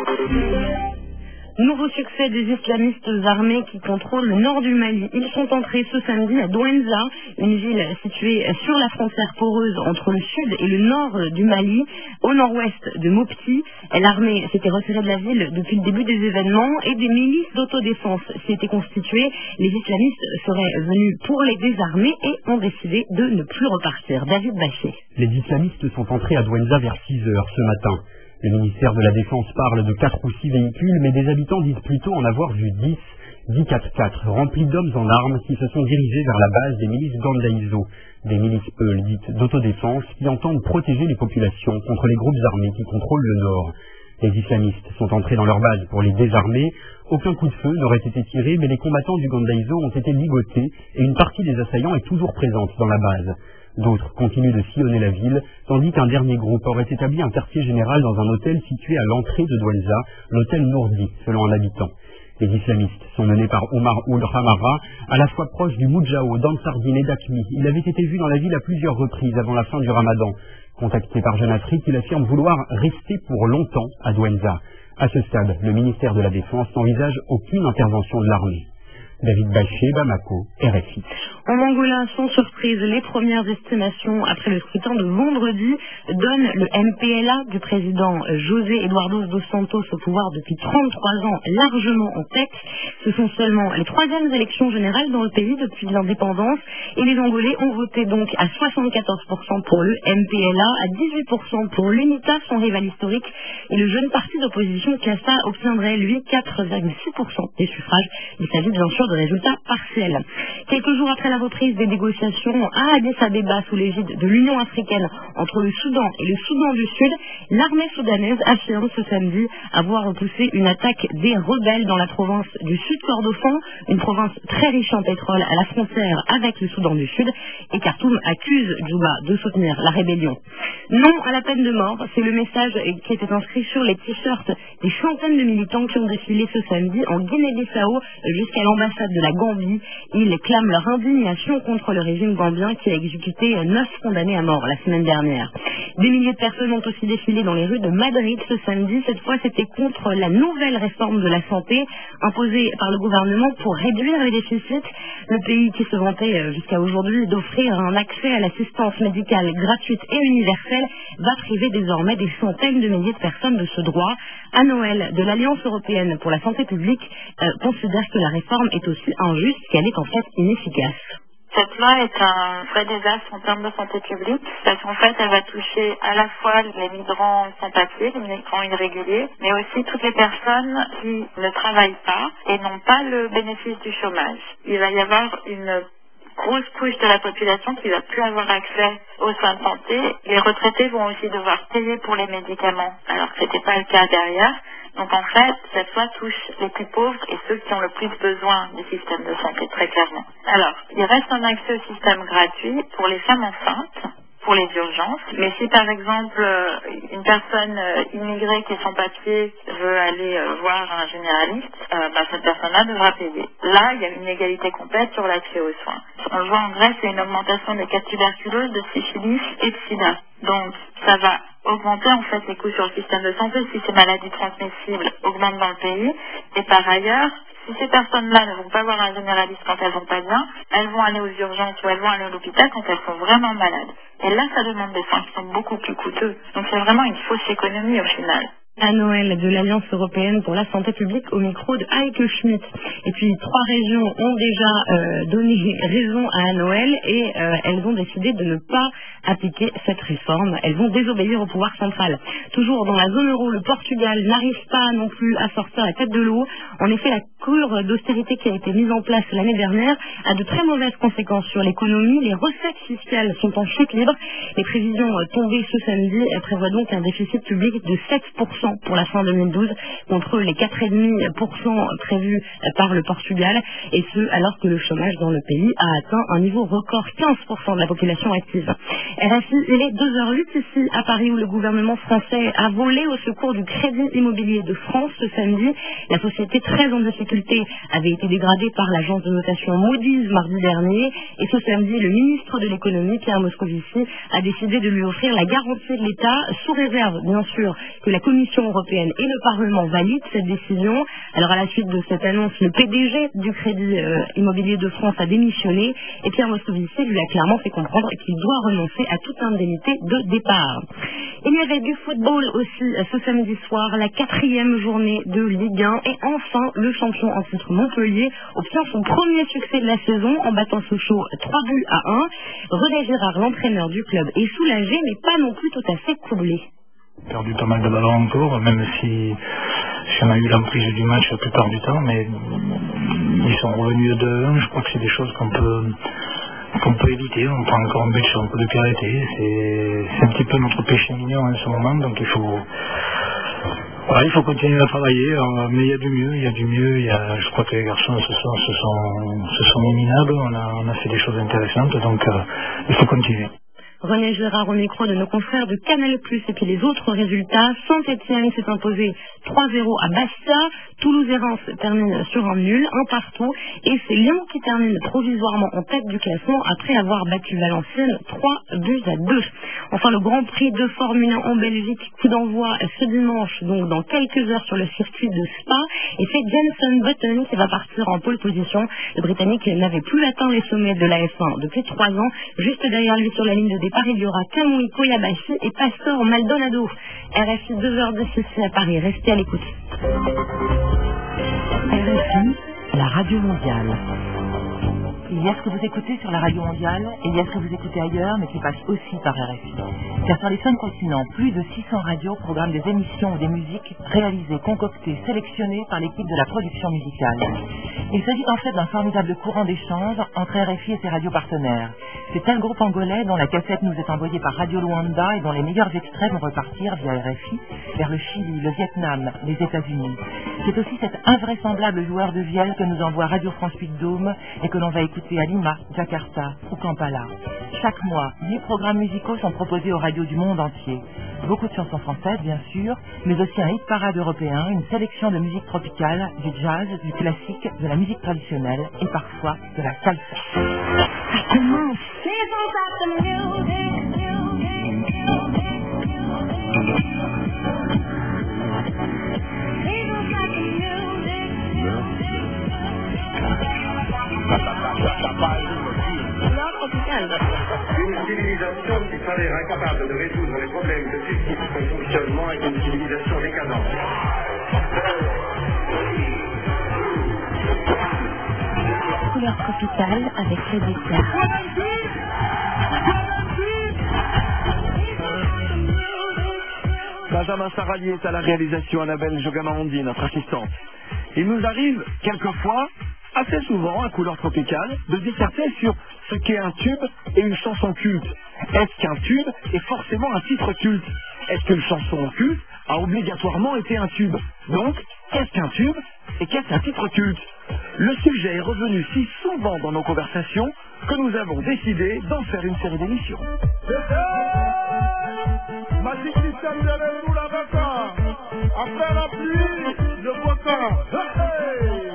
Nouveau succès des islamistes armés qui contrôlent le nord du Mali. Ils sont entrés ce samedi à Douenza, une ville située sur la frontière poreuse entre le sud et le nord du Mali, au nord-ouest de Mopti. L'armée s'était retirée de la ville depuis le début des événements et des milices d'autodéfense s'y étaient constituées. Les islamistes seraient venus pour les désarmer et ont décidé de ne plus repartir. David Bachet. Les islamistes sont entrés à Douenza vers six heures ce matin. Le ministère de la Défense parle de quatre ou six véhicules, mais des habitants disent plutôt en avoir vu dix, dix quatre-quatre, remplis d'hommes en armes qui se sont dirigés vers la base des milices Gandaïzo, des milices Peul dites d'autodéfense qui entendent protéger les populations contre les groupes armés qui contrôlent le nord. Les islamistes sont entrés dans leur base pour les désarmer. Aucun coup de feu n'aurait été tiré, mais les combattants du Gandaïzo ont été ligotés et une partie des assaillants est toujours présente dans la base. D'autres continuent de sillonner la ville, tandis qu'un dernier groupe aurait établi un quartier général dans un hôtel situé à l'entrée de Douenza, l'hôtel Nourdi, selon un habitant. Les islamistes sont menés par Omar Ould Hamara, à la fois proche du Moudjao, d'Ansardine et d'Akmi. Il avait été vu dans la ville à plusieurs reprises avant la fin du Ramadan. Contacté par Jeune Afrique, il affirme vouloir rester pour longtemps à Douenza. À ce stade, le ministère de la Défense n'envisage aucune intervention de l'armée. David Bachet, Bamako, R F I. En Angola, sans surprise, les premières estimations après le scrutin de vendredi donnent le M P L A du président José Eduardo dos Santos au pouvoir depuis trente-trois ans largement en tête. Ce sont seulement les troisièmes élections générales dans le pays depuis l'indépendance et les Angolais ont voté donc à soixante-quatorze pour cent pour le M P L A, à dix-huit pour cent pour l'UNITA, son rival historique, et le jeune parti d'opposition Cassa obtiendrait lui quatre virgule six pour cent des suffrages. Il s'agit bien sûr de résultats partiels. Quelques jours après la reprise des négociations à Addis Abeba sous l'égide de l'Union africaine entre le Soudan et le Soudan du Sud, l'armée soudanaise affirme ce samedi avoir repoussé une attaque des rebelles dans la province du Sud Kordofan, une province très riche en pétrole à la frontière avec le Soudan du Sud, et Khartoum accuse Djouba de soutenir la rébellion. Non à la peine de mort, c'est le message qui était inscrit sur les t-shirts des centaines de militants qui ont défilé ce samedi en Guinée-Bissau jusqu'à l'ambassade de la Gambie. Ils clament leur indignation contre le régime gambien qui a exécuté neuf condamnés à mort la semaine dernière. Des milliers de personnes ont aussi défilé dans les rues de Madrid ce samedi. Cette fois, c'était contre la nouvelle réforme de la santé imposée par le gouvernement pour réduire les déficits. Le pays qui se vantait jusqu'à aujourd'hui d'offrir un accès à l'assistance médicale gratuite et universelle va priver désormais des centaines de milliers de personnes de ce droit. À Noël, de l'Alliance européenne pour la santé publique euh, considère que la réforme est aussi injuste qu'elle est en fait inefficace. Cette loi est un vrai désastre en termes de santé publique parce qu'en fait, elle va toucher à la fois les migrants sans papier, les migrants irréguliers, mais aussi toutes les personnes qui ne travaillent pas et n'ont pas le bénéfice du chômage. Il va y avoir une grosse couche de la population qui va plus avoir accès aux soins de santé. Les retraités vont aussi devoir payer pour les médicaments, alors que c'était pas le cas derrière. Donc en fait, cette loi touche les plus pauvres et ceux qui ont le plus besoin du système de santé, très clairement. Alors, il reste un accès au système gratuit pour les femmes enceintes, pour les urgences, mais si par exemple une personne immigrée qui est sans papier veut aller voir un généraliste, euh, bah, cette personne-là devra payer. Là, il y a une égalité complète sur l'accès aux soins. On le voit en Grèce, c'est une augmentation des cas de tuberculose, de syphilis et de sida. Donc, ça va augmenter en fait les coûts sur le système de santé si ces maladies transmissibles augmentent dans le pays. Et par ailleurs, si ces personnes-là ne vont pas voir un généraliste quand elles vont pas bien, elles vont aller aux urgences ou elles vont aller à l'hôpital quand elles sont vraiment malades. Et là, ça demande des soins qui sont beaucoup plus coûteux. Donc c'est vraiment une fausse économie au final. À Noël de l'Alliance européenne pour la santé publique au micro de Heike Schmidt. Et puis trois régions ont déjà euh, donné raison à Noël et euh, elles ont décidé de ne pas appliquer cette réforme. Elles vont désobéir au pouvoir central. Toujours dans la zone euro, le Portugal n'arrive pas non plus à sortir la tête de l'eau. En effet, la cure d'austérité qui a été mise en place l'année dernière a de très mauvaises conséquences sur l'économie. Les recettes fiscales sont en chute libre. Les prévisions tombées ce samedi prévoient donc un déficit public de sept pour cent pour la fin deux mille douze contre les quatre virgule cinq pour cent prévus par le Portugal, et ce alors que le chômage dans le pays a atteint un niveau record, quinze pour cent de la population active. R F I, il est deux heures huit ici à Paris où le gouvernement français a volé au secours du Crédit Immobilier de France ce samedi. La société très en difficulté avait été dégradée par l'agence de notation Moody's mardi dernier, et ce samedi le ministre de l'économie Pierre Moscovici a décidé de lui offrir la garantie de l'État sous réserve bien sûr que la Commission européenne et le Parlement valident cette décision. Alors à la suite de cette annonce, le P D G du Crédit euh, Immobilier de France a démissionné et Pierre Moscovici lui a clairement fait comprendre qu'il doit renoncer à toute indemnité de départ. Il y avait du football aussi ce samedi soir, la quatrième journée de Ligue un, et enfin le champion en titre Montpellier obtient son premier succès de la saison en battant Sochaux trois buts à un. René Girard, l'entraîneur du club, est soulagé mais pas non plus tout à fait coublé. Perdu pas mal de ballons encore, même si, si on a eu l'emprise du match la plupart du temps, mais ils sont revenus de deux un. Je crois que c'est des choses qu'on peut qu'on peut éviter. On prend encore un but sur un coup de pied arrêté. C'est, c'est un petit peu notre péché mignon en ce moment, donc il faut voilà, il faut continuer à travailler, euh, mais il y a du mieux, il y a du mieux, il y a, je crois que les garçons ce soir se sont, se sont éminables, on a, on a fait des choses intéressantes, donc euh, il faut continuer. René Girard au micro de nos confrères de Canal plus, et puis les autres résultats. Saint-Etienne s'est imposé trois zéro à Bastia, Toulouse et Reims terminent sur un nul, un partout, et c'est Lyon qui termine provisoirement en tête du classement après avoir battu Valenciennes trois buts à deux. Enfin, le Grand Prix de Formule un en Belgique, coup d'envoi ce dimanche, donc dans quelques heures sur le circuit de Spa, et c'est Jenson Button qui va partir en pole position. Le Britannique n'avait plus atteint les sommets de la F un depuis trois ans. Juste derrière lui sur la ligne de départ, il y aura Kamui Kobayashi et Pastor Maldonado. R F I deux heures dix ici à Paris, restez à l'écoute. R F I, la radio mondiale. Il y a ce que vous écoutez sur la radio mondiale et il y a ce que vous écoutez ailleurs mais qui passe aussi par R F I. Car sur les cinq continents, plus de six cents radios programment des émissions ou des musiques réalisées, concoctées, sélectionnées par l'équipe de la production musicale. Il s'agit en fait d'un formidable courant d'échange entre R F I et ses radios partenaires. C'est un groupe angolais dont la cassette nous est envoyée par Radio Luanda et dont les meilleurs extraits vont repartir via R F I vers le Chili, le Vietnam, les États-Unis. C'est aussi cet invraisemblable joueur de vielle que nous envoie Radio France Puy de Dôme et que l'on va écouter à Lima, Jakarta ou Kampala. Chaque mois, dix programmes musicaux sont proposés aux radios du monde entier. Beaucoup de chansons françaises, bien sûr, mais aussi un hit parade européen, une sélection de musique tropicale, du jazz, du classique, de la musique traditionnelle et parfois de la salsa. Une civilisation qui s'avère incapable de résoudre les problèmes que suscite son fonctionnement est une civilisation décadente. Couleur tropicale avec les déclats. Benjamin Sarali est à la réalisation, Annabelle Jogamandi, notre assistante. Il nous arrive quelquefois, assez souvent, à Couleur tropicale, de disserter sur ce qu'est un tube et une chanson culte. Est-ce qu'un tube est forcément un titre culte? Est-ce qu'une chanson culte a obligatoirement été un tube? Donc, qu'est-ce qu'un tube et qu'est-ce qu'un titre culte? Le sujet est revenu si souvent dans nos conversations que nous avons décidé d'en faire une série d'émissions. Magic System de nous la vaca. Après la pluie, le beau temps. Hey!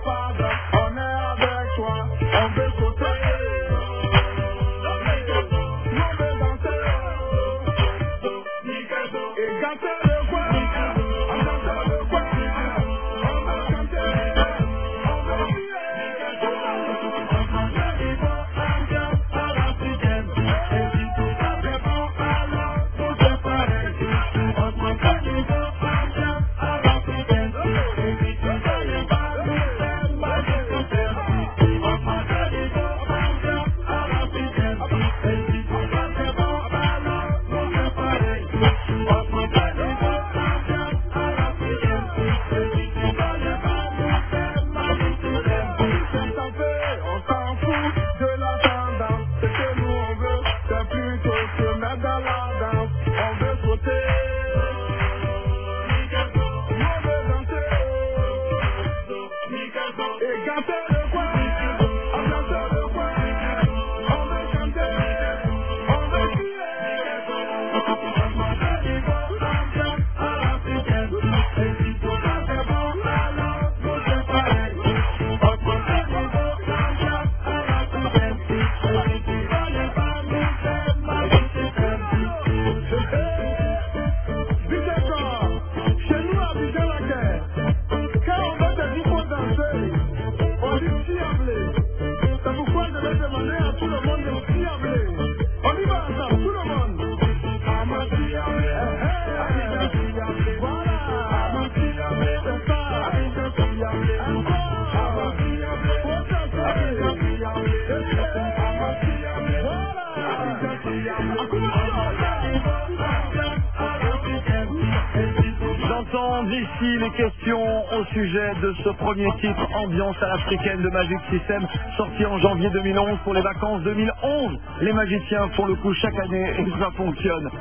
J'entends d'ici les questions au sujet de ce premier titre Ambiance à l'africaine de Magic System, sorti en janvier deux mille onze pour les vacances deux mille onze. Les magiciens font le coup chaque année et ça fonctionne.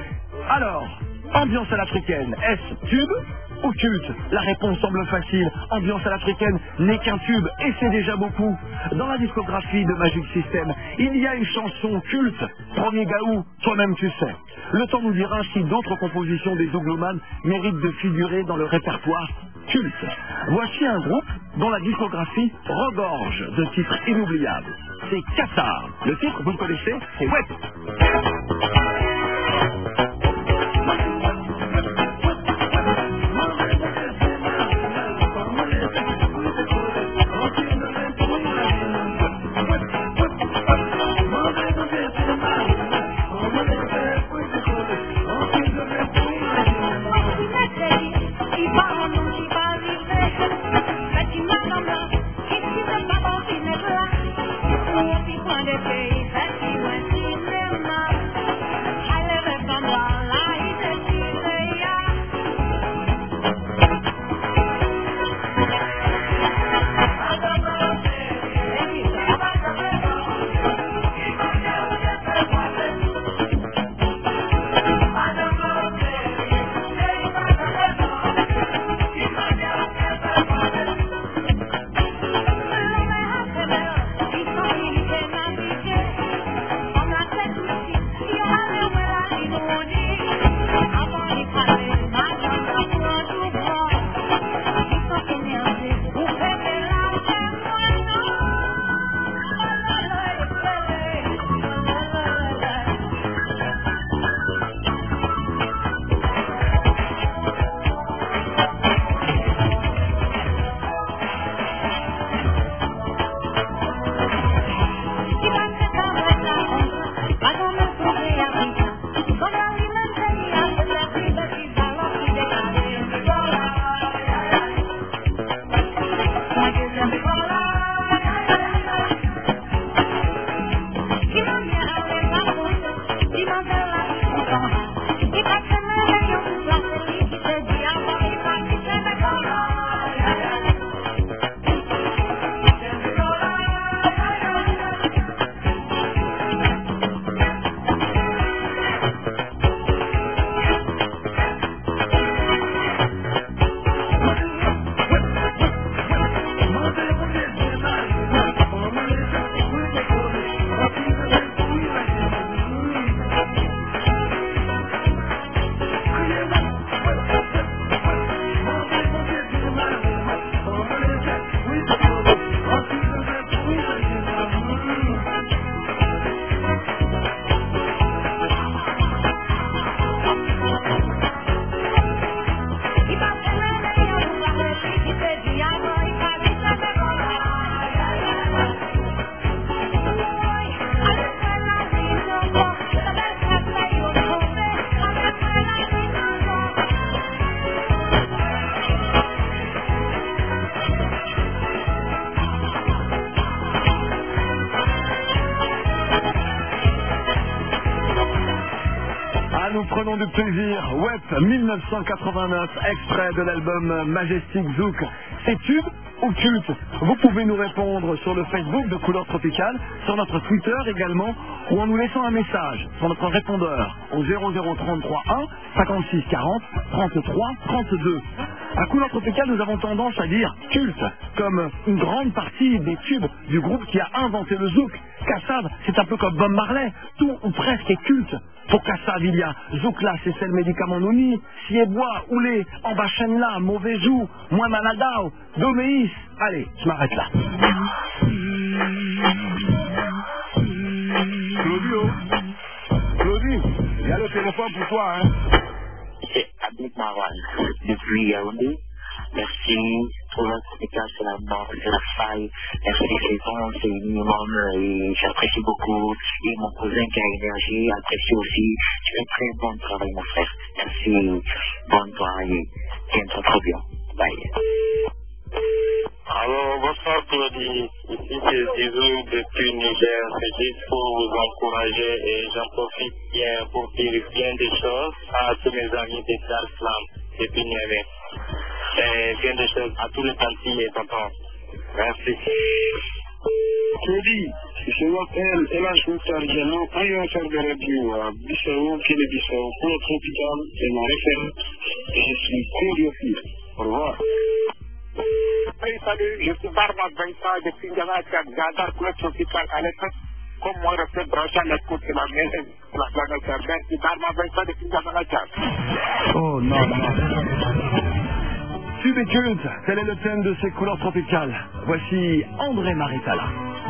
Alors, Ambiance à l'africaine, est-ce tube ou culte? La réponse semble facile. Ambiance à l'africaine n'est qu'un tube et c'est déjà beaucoup. Dans la discographie de Magic System, il y a une chanson culte, Premier Gaou, toi-même tu sais. Le temps nous dira si d'autres compositions des Zogloman méritent de figurer dans le répertoire culte. Voici un groupe dont la discographie regorge de titres inoubliables. C'est Qatar. Le titre, vous le connaissez, c'est Wet. Thank you. Prenons du plaisir. Web mille neuf cent quatre-vingt-neuf, extrait de l'album Majestic Zouk. C'est tube ou culte? Vous pouvez nous répondre sur le Facebook de Couleur Tropicale, sur notre Twitter également, ou en nous laissant un message sur notre répondeur au zéro zéro trente-trois un cinquante-six quarante trente-trois trente-deux. À Couleur Tropicale, nous avons tendance à dire culte, comme une grande partie des tubes du groupe qui a inventé le zouk. Kassav, c'est un peu comme Bob Marley, tout ou presque est culte. Pour Kassav, il y a Zoukla, c'est le médicament Nouni, Siebois, Oulé, Ambachenla, Mauvais Jou, Moi Maladao, Doméis. Allez, je m'arrête là. Claudio, Claudie, il y a le téléphone pour toi, hein. C'est Abid Marwan, depuis Yaoundé. Merci pour votre Tropicale, c'est la mort, c'est la faille. Merci les gens, c'est minimum et j'apprécie beaucoup. Et mon cousin qui a énergie, apprécie aussi. Tu fais très bon travail, mon frère. Merci, bonne soirée. Tiens-toi très bien. Bye. Alors, bonsoir Claudie. Ici c'est Zizou depuis Niger. C'est juste pour vous encourager et j'en profite bien pour dire bien des choses à tous mes amis de Dar Slam depuis Niamey. Et bien des choses à tous les tantis et tontons. Merci. Claudie, je m'appelle Elash Mouktar Diallo, animateur de radio à Bissau, Guinée-Bissau, pour le Tropical, c'est ma référence. Et je suis curieux. Au revoir. Hey, salut, je suis Barma Vincent depuis Ndjamaka, Gandar, Club Tropical à l'époque. Comme moi, je fais brancher à l'écoute de la maison, la planète. Merci, Barma Vincent depuis Ndjamaka. Oh non, non. Tube et culte, tel est le thème de ces couleurs tropicales. Voici André Maritala.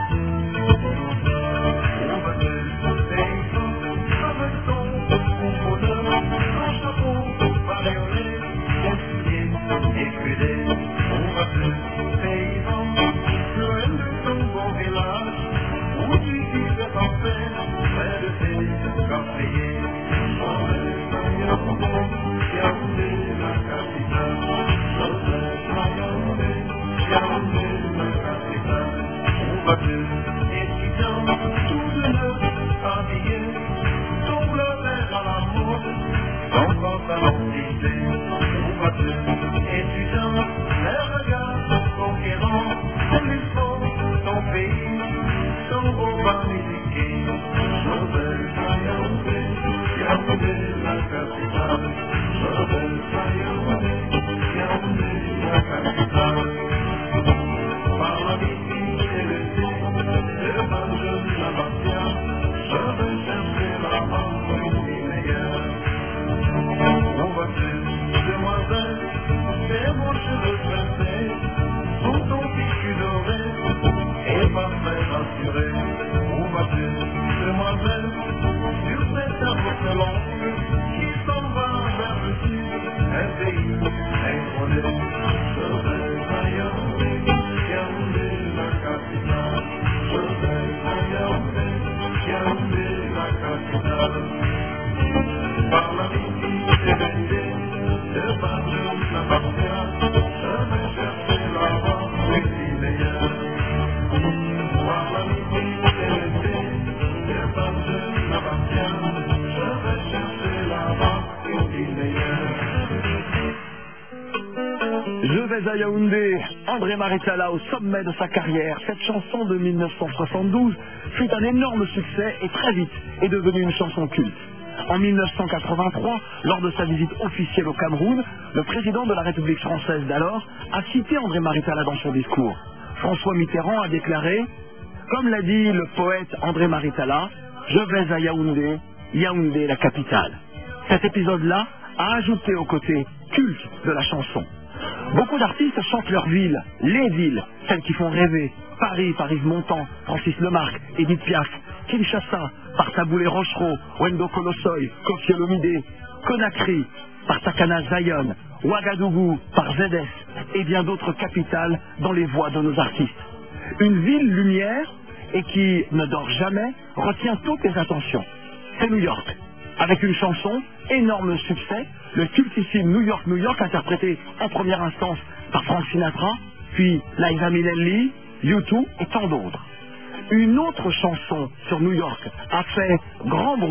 À Yaoundé, André Maritala au sommet de sa carrière. Cette chanson de mille neuf cent soixante-douze fut un énorme succès et très vite est devenue une chanson culte. En mille neuf cent quatre-vingt-trois, lors de sa visite officielle au Cameroun, le président de la République française d'alors a cité André Maritala dans son discours. François Mitterrand a déclaré « Comme l'a dit le poète André Maritala, je vais à Yaoundé, Yaoundé la capitale ». Cet épisode-là a ajouté au côté culte de la chanson. Beaucoup d'artistes chantent leur ville, les villes, celles qui font rêver. Paris par Yves Montand, Francis Lemarque, Edith Piaf, Kinshasa par Taboulé Rochereau, Wendo Colossoy, Kofi Olomide, Conakry par Takana Zion, Ouagadougou par Z S et bien d'autres capitales dans les voix de nos artistes. Une ville lumière et qui ne dort jamais retient toutes les attentions. C'est New York, avec une chanson, énorme succès, le cultissime New York, New York, interprété en première instance par Frank Sinatra, puis Liza Minnelli, U deux et tant d'autres. Une autre chanson sur New York a fait grand bruit,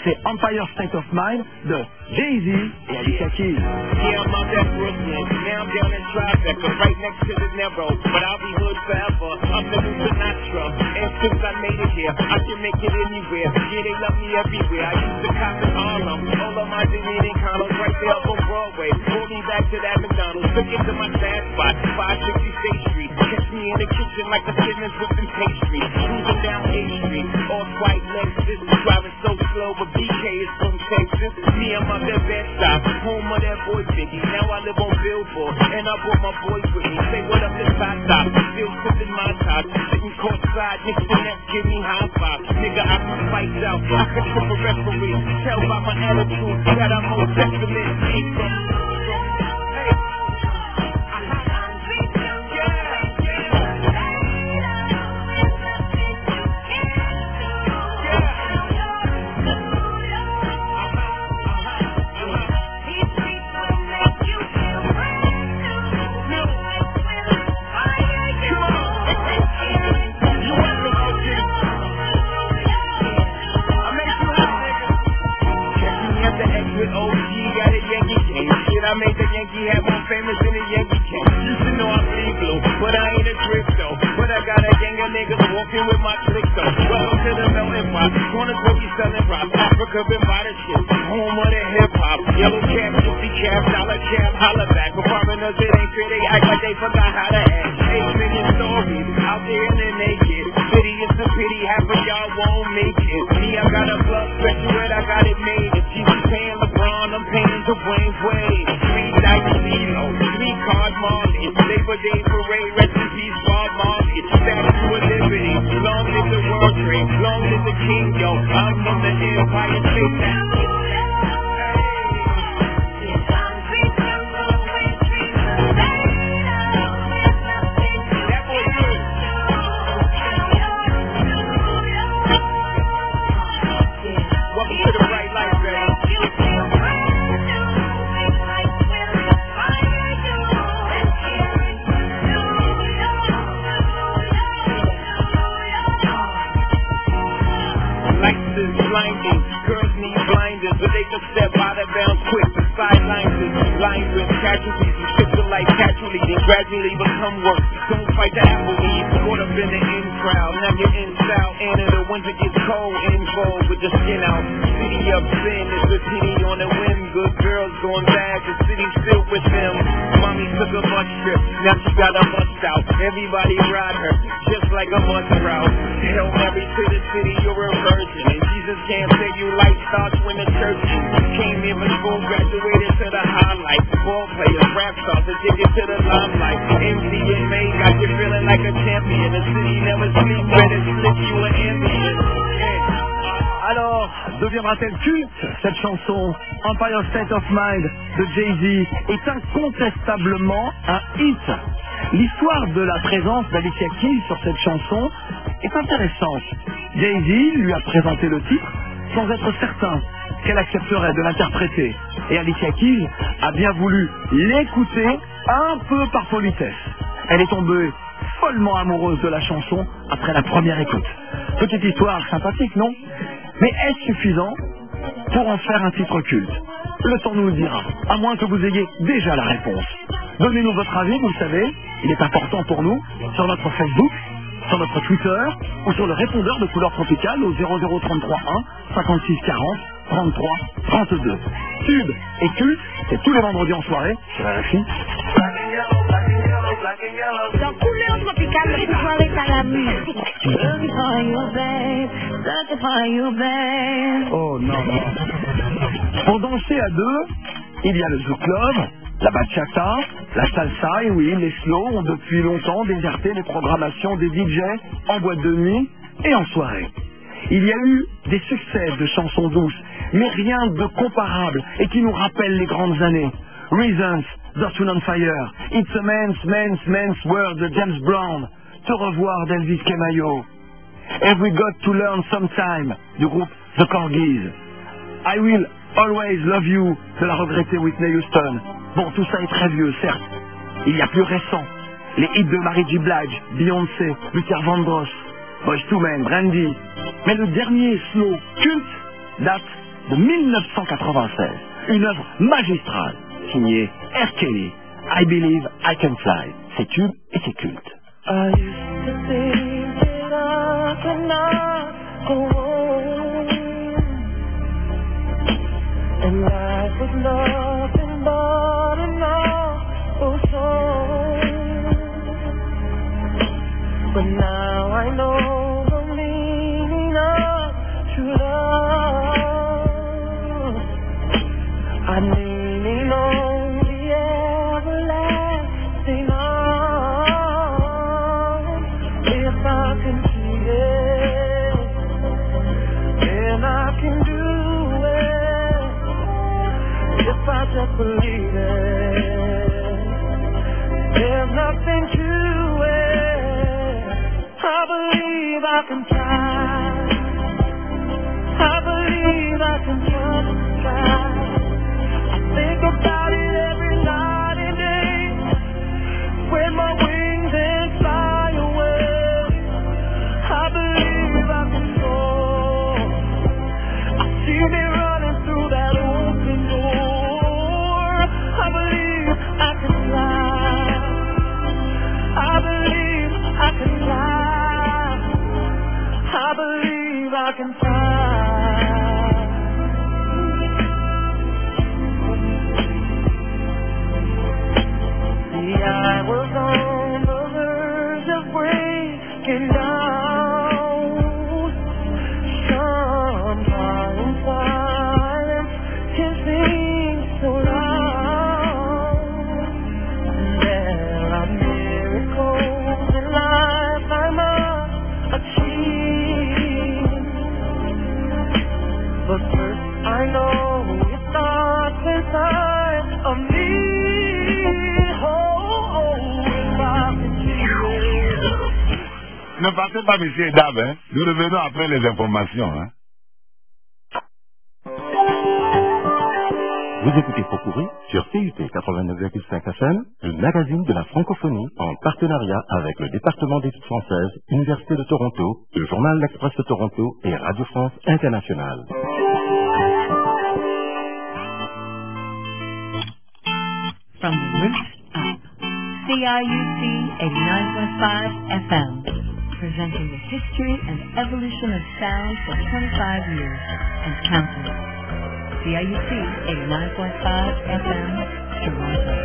c'est Empire State of Mind de Jay-Z et Alicia Keys. Yeah, I'm out at Brooklyn. Now I'm down in Tribeca, right next to the Narrow. But I'll be hood forever. I'm the new Sinatra. And since I made it here, I can make it anywhere. Yeah, they love me everywhere. I used to cop in Harlem. All of my Dominican condos right there up on Broadway. Pull me back to that McDonald's. Took it to my sad spot, five sixty State Street. Catch me in the kitchen like the Simmons whipping pastry. Cruising down A Street, off-white Lexus. Driving so slow, but B K is from Texas. Me, I'm up at Bed-Stuy, home of that boy Biggie. Now I live on Billboard, and I brought my boys with me. Say what up to Top Top, still sipping my top. Sitting courtside, Knicks and Nets give me high five. Nigga, I can fight out, I can trip a referee. Tell by my attitude that I'm Old Testament. Ain't from I made the Yankee hat more famous than the Yankee can. Used to know I bleed blue, but I ain't a crypto. But I got a gang of niggas walking with my click though. Welcome to the melting pot. Corners where we selling rock. Africa been by the shit. Home of the hip hop. Yellow cap, fifty cap, dollar cap, holla back. But foreigners it ain't fair. They act like they forgot how to act. Eight million stories out there in the naked. Pity is the pity. Half of y'all won't make it. Me, I got a blood special and I got it made. If Jesus paying LeBron, I'm paying to Wayne Wade. Three dice Lilo, three card Marley, Labor Day Parade, rest in peace Bob Marley, Statue of Liberty, long live the World Trade, long live the King, yo, I'm from the Empire State now. Blinding, girls need blinders, but they can step out of bounds quick. The sidelines is lined with casualties and ships are like casualties and gradually become work. Don't fight the apple eve, caught up in the in crowd. Now you're in style, and in the winter gets cold, involved with the skin out. City of sin is a pity on the whim. Good girls going bad, the city's filled with them. Mommy took a bus trip, now she got a bust out. Everybody ride her, just like a bus route. Hail Mary to the city, you're a virgin. And Jesus can't say you light starts when the church came in for school, graduated to the highlight. Ball players, rap stars, to take it to the limelight. M D M A got you feeling like a champion. The city never sleeps, better slip you an ambient. Alors, deviendra-t-elle culte, cette chanson Empire State of Mind de Jay-Z est incontestablement un hit. L'histoire de la présence d'Alicia Keys sur cette chanson est intéressante. Jay-Z lui a présenté le titre sans être certain qu'elle accepterait de l'interpréter. Et Alicia Keys a bien voulu l'écouter un peu par politesse. Elle est tombée follement amoureuse de la chanson après la première écoute. Petite histoire sympathique, non? Mais est-ce suffisant pour en faire un titre culte? Le temps nous le dira, à moins que vous ayez déjà la réponse. Donnez-nous votre avis, vous le savez, il est important pour nous, sur notre Facebook, sur notre Twitter, ou sur le répondeur de Couleur Tropicale au zéro zéro trente-trois un cinquante-six quarante trente-trois trente-deux. Tube et culte, c'est tous les vendredis en soirée, sur R F I. Dans Couleur Tropicale, le pouvoir est à la musique. Looking for you, babe. Looking for you, babe. Oh non, non. Pour danser à deux, il y a le Zouk Club, la bachata, la salsa, et oui, les slow ont depuis longtemps déserté les programmations des D J en boîte de nuit et en soirée. Il y a eu des succès de chansons douces, mais rien de comparable et qui nous rappelle les grandes années. Reasons, Earth, Wind and Fire, It's a Man's, Man's, Man's World de James Brown, Te revoir d'Elvis Camayo, Have We Got to Learn Sometime du groupe The Corgis, I Will Always Love You de la regrettée Whitney Houston. Bon, tout ça est très vieux, certes. Il y a plus récent, les hits de Mary J. Blige, Beyoncé, Luther Vandross, Boyz two Men, Brandy. Mais le dernier slow culte date de mille neuf cent quatre-vingt-seize. Une œuvre magistrale, signée R. Kelly, I Believe I Can Fly. C'est tube et c'est culte. I used to think that I could not go on, and life was nothing but an awful song. But now I know the meaning of true love. I'm leaning on the everlasting arms. If I can see it, then I can do it. If I just believe it, there's nothing to it. I believe I can fly. I believe I can just fly. I think about it every night and day. Spread my wings and fly away. I believe I can soar. I see me running through that open door. I believe I can fly. I believe I can fly. I believe I can fly. See, I was on the verge of breaking down. Sometimes silence can seem so loud. There are miracles in life I must achieve. But first I know it starts inside of me. Oh, oh, if I can see it. Ne partez pas, messieurs et dames, hein. Nous revenons après les informations. Hein. Vous écoutez Popurri sur C U T quatre-vingt-neuf virgule cinq F M, le magazine de la francophonie, en partenariat avec le département d'études françaises, Université de Toronto, le journal L'Express de Toronto et Radio France Internationale. From the roots up, C I U T eighty-nine point five F M, presenting the history and evolution of sound for twenty-five years and counting. C I U T eighty-nine point five F M, Toronto.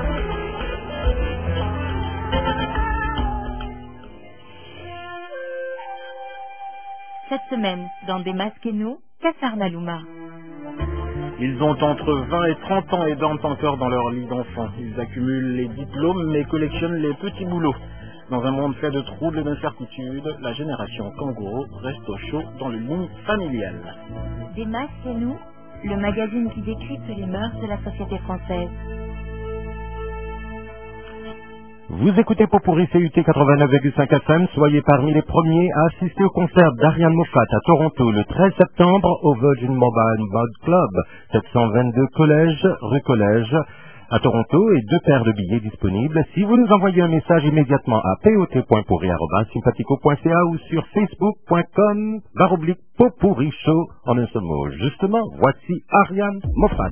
Cette semaine, dans Des Masques et nous, Kassar Nalouma. Ils ont entre vingt et trente ans et dorment encore dans leur lit d'enfant. Ils accumulent les diplômes mais collectionnent les petits boulots. Dans un monde fait de troubles et d'incertitudes, la génération kangourou reste au chaud dans le lit familial. Des Masques et nous, le magazine qui décrypte les mœurs de la société française. Vous écoutez Popurri C U T quatre-vingt-neuf virgule cinq F M, soyez parmi les premiers à assister au concert d'Ariane Moffat à Toronto le treize septembre au Virgin Mobile Mod Club, sept cent vingt-deux Collège, rue Collège, à Toronto, et deux paires de billets disponibles. Si vous nous envoyez un message immédiatement à pot point pourri arobase sympathico point c a ou sur facebook point com barre oblique Popurri Show en un seul mot. Justement, voici Ariane Moffat.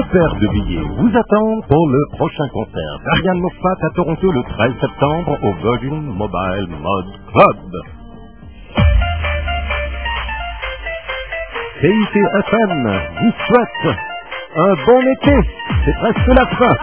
deux paires de billets vous attendent pour le prochain concert d'Ariane Moffat à Toronto le treize septembre au Virgin Mobile Mode Club. C I T F M vous souhaite un bon été. C'est presque la fin.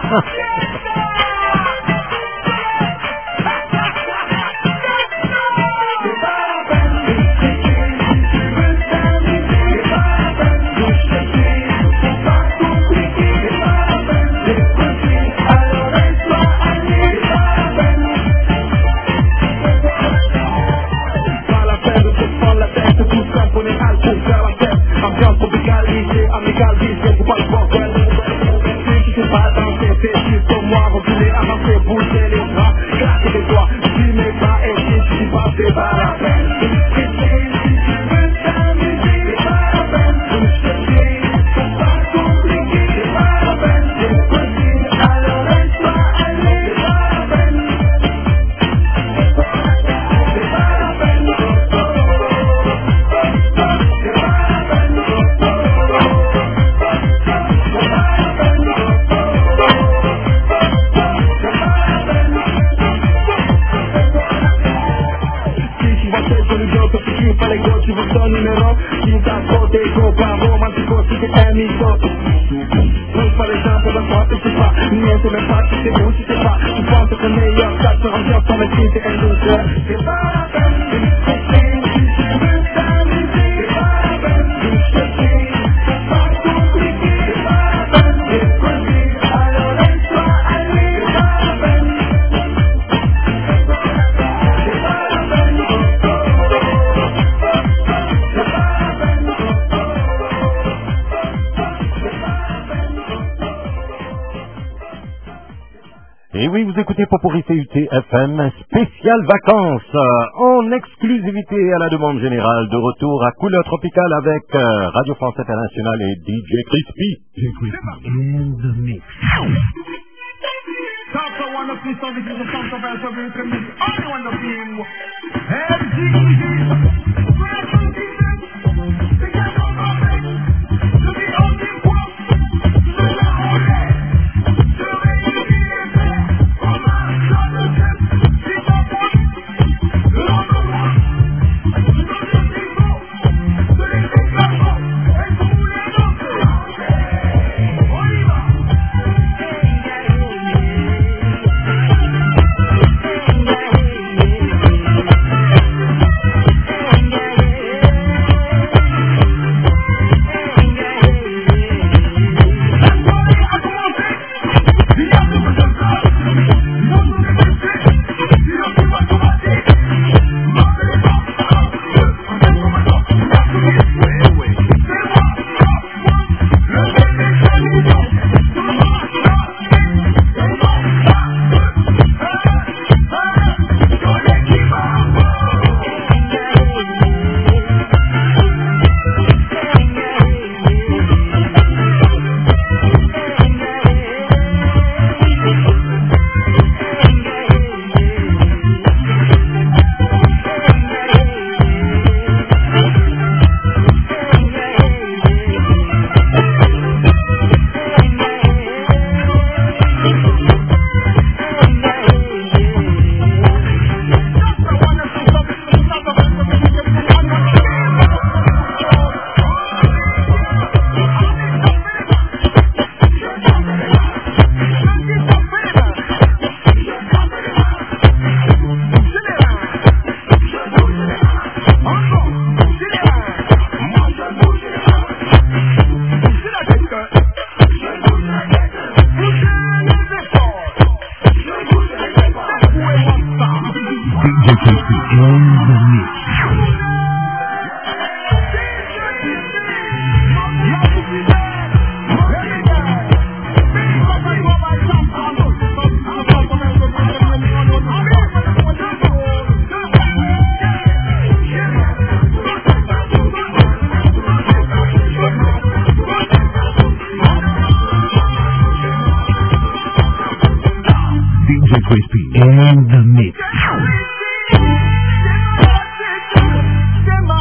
Popuri C U T F M, spécial vacances, euh, en exclusivité à la demande générale, de retour à couleur tropicale avec euh, Radio France Internationale et D J Crispy. D J Crispy in the mix.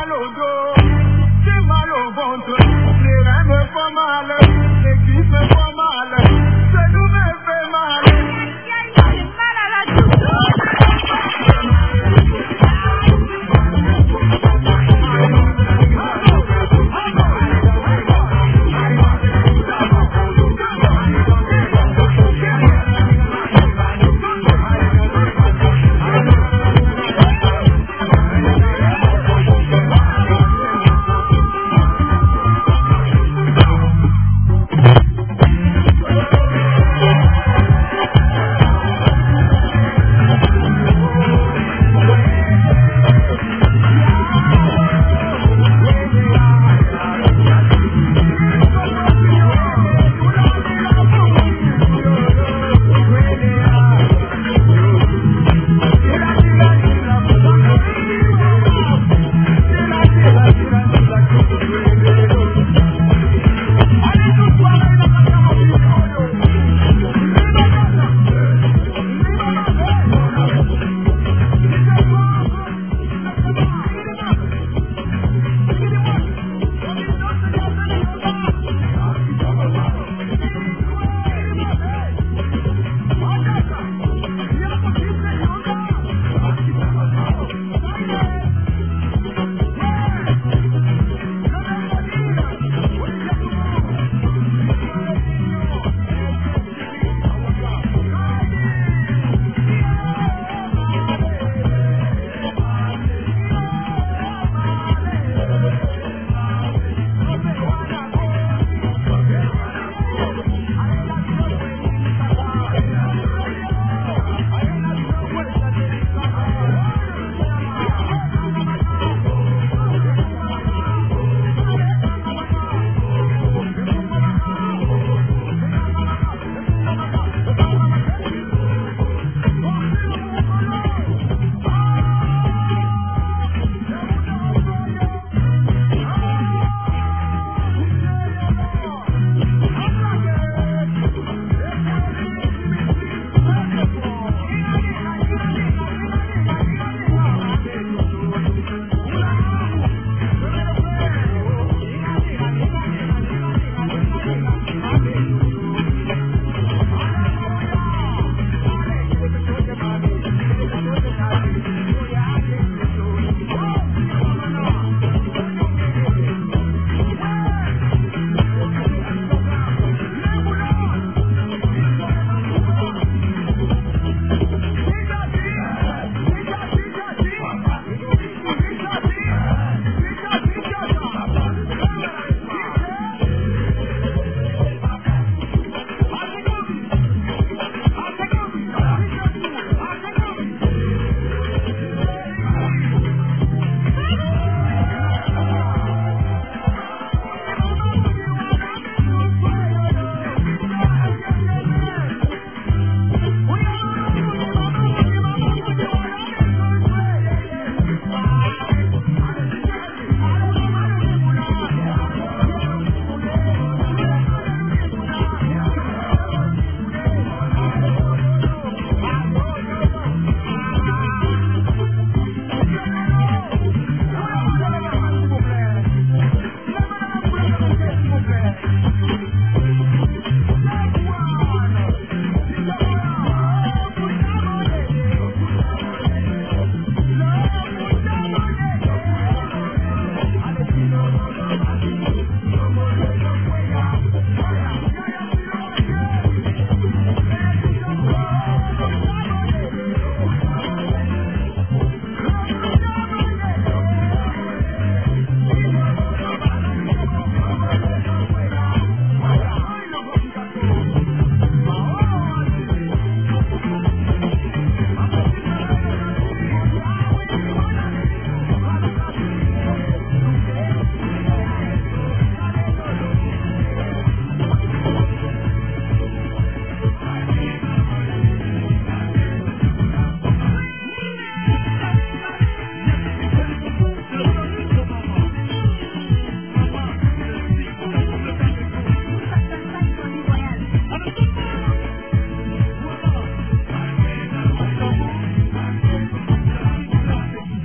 mal, l'église me voit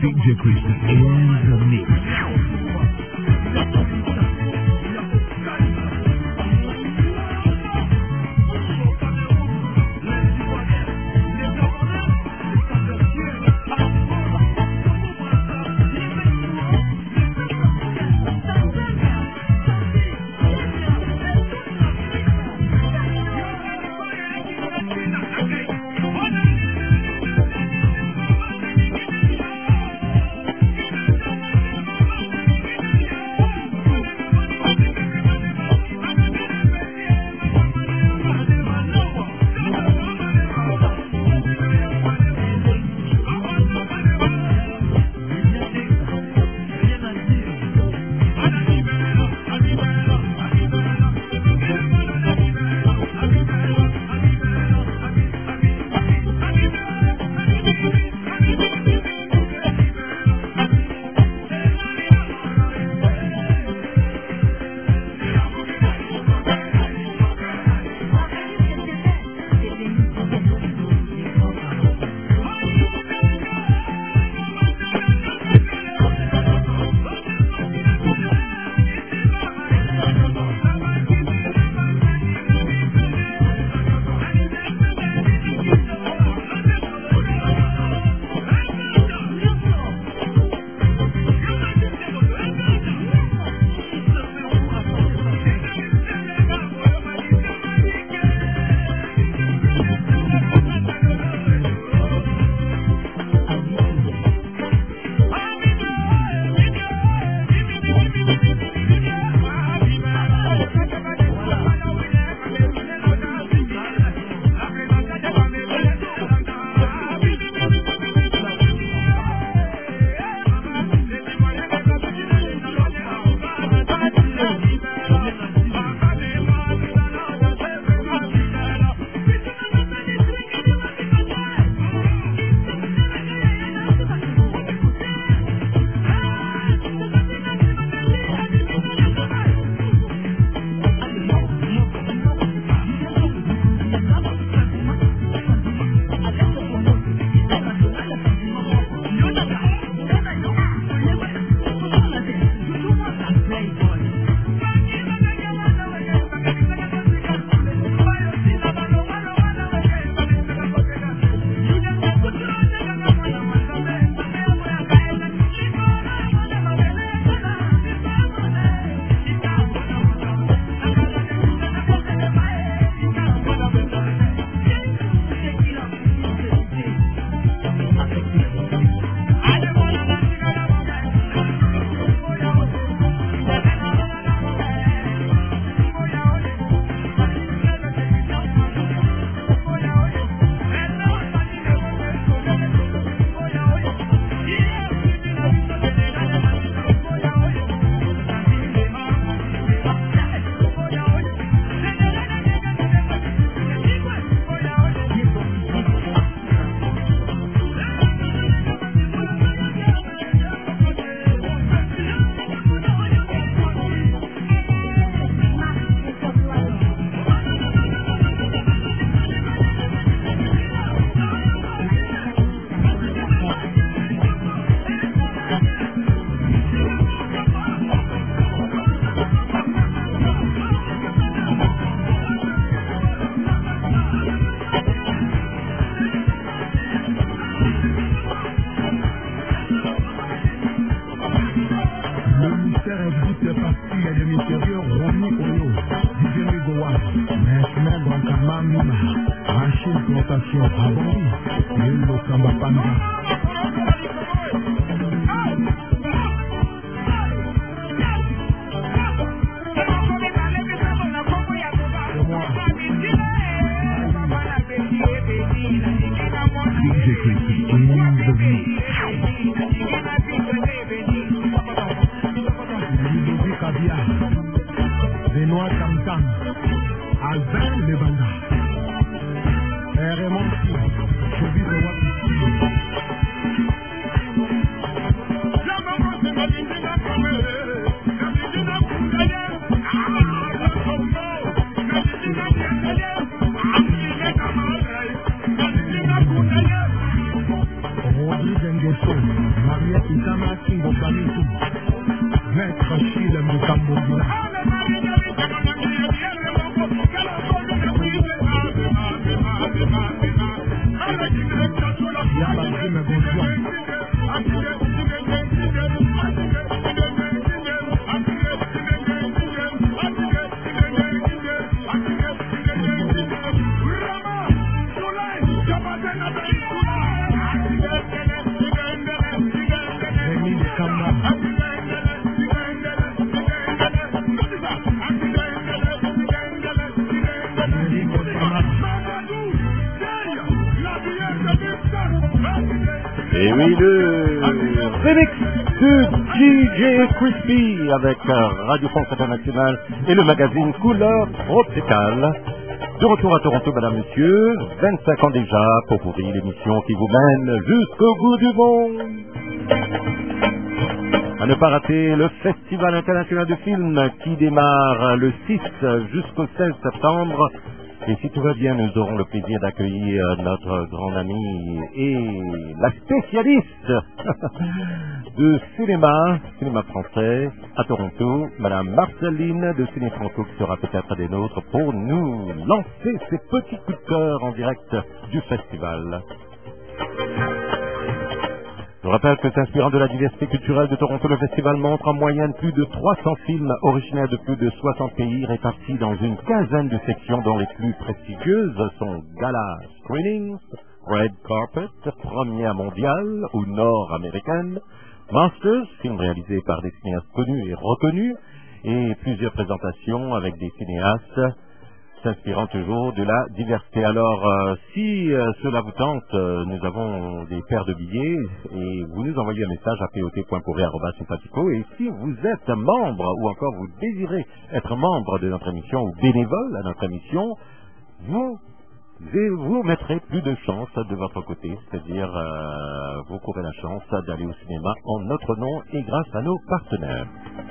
D J Chris in the mix. Maria Isama Kingo Bamisu, Maître Chile Mukambogina. Yaba Zime Gonjon. Et oui, le remix de D J Crispy avec Radio France Internationale et le magazine Couleur Tropicale. De retour à Toronto, madame, monsieur, vingt-cinq ans déjà pour pourrir l'émission qui vous mène jusqu'au bout du monde. À ne pas rater le Festival international de films qui démarre le six jusqu'au seize septembre. Et si tout va bien, nous aurons le plaisir d'accueillir notre grand ami et la spécialiste de cinéma, cinéma français à Toronto, madame Marceline de Ciné Franco, qui sera peut-être des nôtres pour nous lancer ses petits coups de cœur en direct du festival. Je rappelle que s'inspirant de la diversité culturelle de Toronto, le festival montre en moyenne plus de trois cents films originaires de plus de soixante pays répartis dans une quinzaine de sections dont les plus prestigieuses sont Gala Screenings, Red Carpet, Première mondiale ou nord-américaine, Masters, film réalisé par des cinéastes connus et reconnus, et plusieurs présentations avec des cinéastes s'inspirant toujours de la diversité. Alors, euh, si euh, cela vous tente, euh, nous avons des paires de billets et vous nous envoyez un message à pot point pourri arobase sympathico. Et si vous êtes membre ou encore vous désirez être membre de notre émission ou bénévole à notre émission, vous vous mettrez plus de chance de votre côté, c'est-à-dire euh, vous courez la chance d'aller au cinéma en notre nom et grâce à nos partenaires.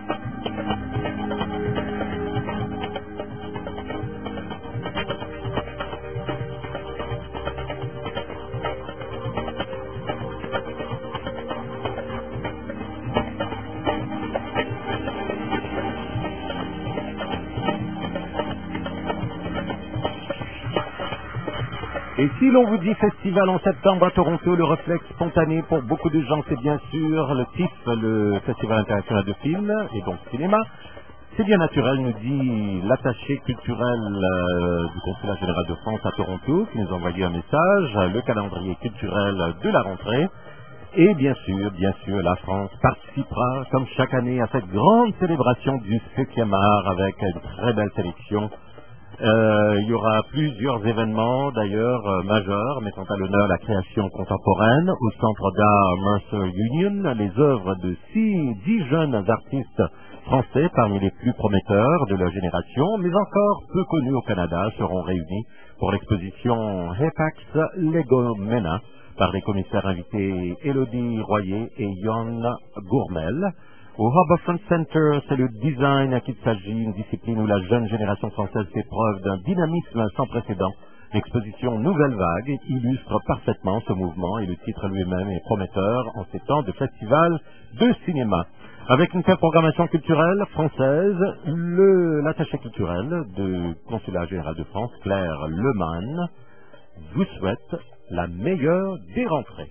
Et si l'on vous dit festival en septembre à Toronto, le réflexe spontané pour beaucoup de gens, c'est bien sûr le T I F, le Festival international de films et donc cinéma. C'est bien naturel, nous dit l'attaché culturel euh, du Consulat général de France à Toronto, qui nous a envoyé un message, le calendrier culturel de la rentrée. Et bien sûr, bien sûr, la France participera, comme chaque année, à cette grande célébration du septième art avec une très belle sélection. Euh, il y aura plusieurs événements d'ailleurs euh, majeurs mettant à l'honneur la création contemporaine au Centre d'art Mercer Union. Les œuvres de six, dix jeunes artistes français parmi les plus prometteurs de leur génération, mais encore peu connus au Canada, seront réunis pour l'exposition Hepax Legomena par les commissaires invités Élodie Royer et Yann Gourmel. Au Harbourfront Center, c'est le design à qui il s'agit, une discipline où la jeune génération française fait preuve d'un dynamisme sans précédent. L'exposition Nouvelle Vague illustre parfaitement ce mouvement et le titre lui-même est prometteur en ces temps de festival de cinéma. Avec une telle programmation culturelle française, le, l'attaché culturel du Consulat général de France, Claire Lemann, vous souhaite la meilleure des rentrées.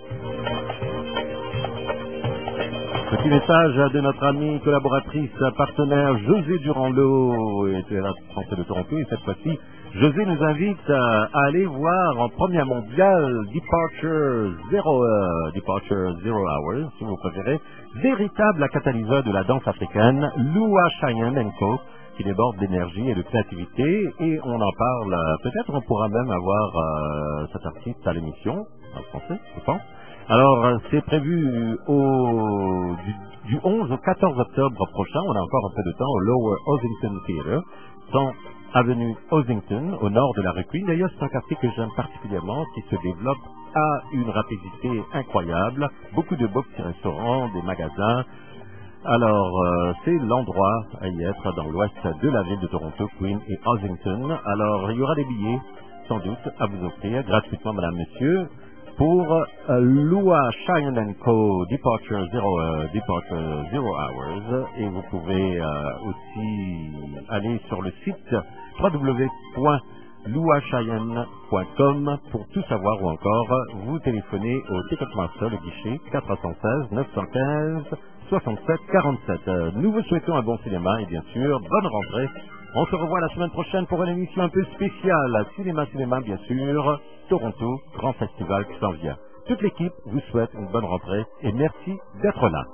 Petit message de notre amie, collaboratrice, partenaire José Durand-Lot, et de la Français de Toronto, et cette fois-ci, José nous invite à, à aller voir en première mondiale Departure Zero Hour, Departure Zero Hours, si vous préférez, véritable catalyseur de la danse africaine, Lua Cheyenne and Co, qui déborde d'énergie et de créativité, et on en parle, peut-être on pourra même avoir euh, cet artiste à l'émission, en français, je pense. Alors, c'est prévu au, du, du onze au quatorze octobre prochain, on a encore un peu de temps, au Lower Ossington Theatre, cent avenue Ossington, au nord de la rue Queen. D'ailleurs, c'est un quartier que j'aime particulièrement, qui se développe à une rapidité incroyable, beaucoup de beaux petits restaurants, des magasins. Alors, euh, c'est l'endroit à y être dans l'ouest de la ville de Toronto, Queen et Ossington. Alors, il y aura des billets, sans doute, à vous offrir gratuitement, madame, monsieur. pour euh, Lua Cheyenne and Co. Departure Zero, euh, Departure Zero Hours. Et vous pouvez euh, aussi aller sur le site w w w point lua cheyenne point com pour tout savoir, ou encore vous téléphonez au Ticketmaster, le guichet quatre un six neuf un cinq soixante-sept quarante-sept. Euh, nous vous souhaitons un bon cinéma et bien sûr, bonne rentrée. On se revoit la semaine prochaine pour une émission un peu spéciale. Cinéma, cinéma, bien sûr. Toronto, grand festival qui s'en vient. Toute l'équipe vous souhaite une bonne rentrée et merci d'être là.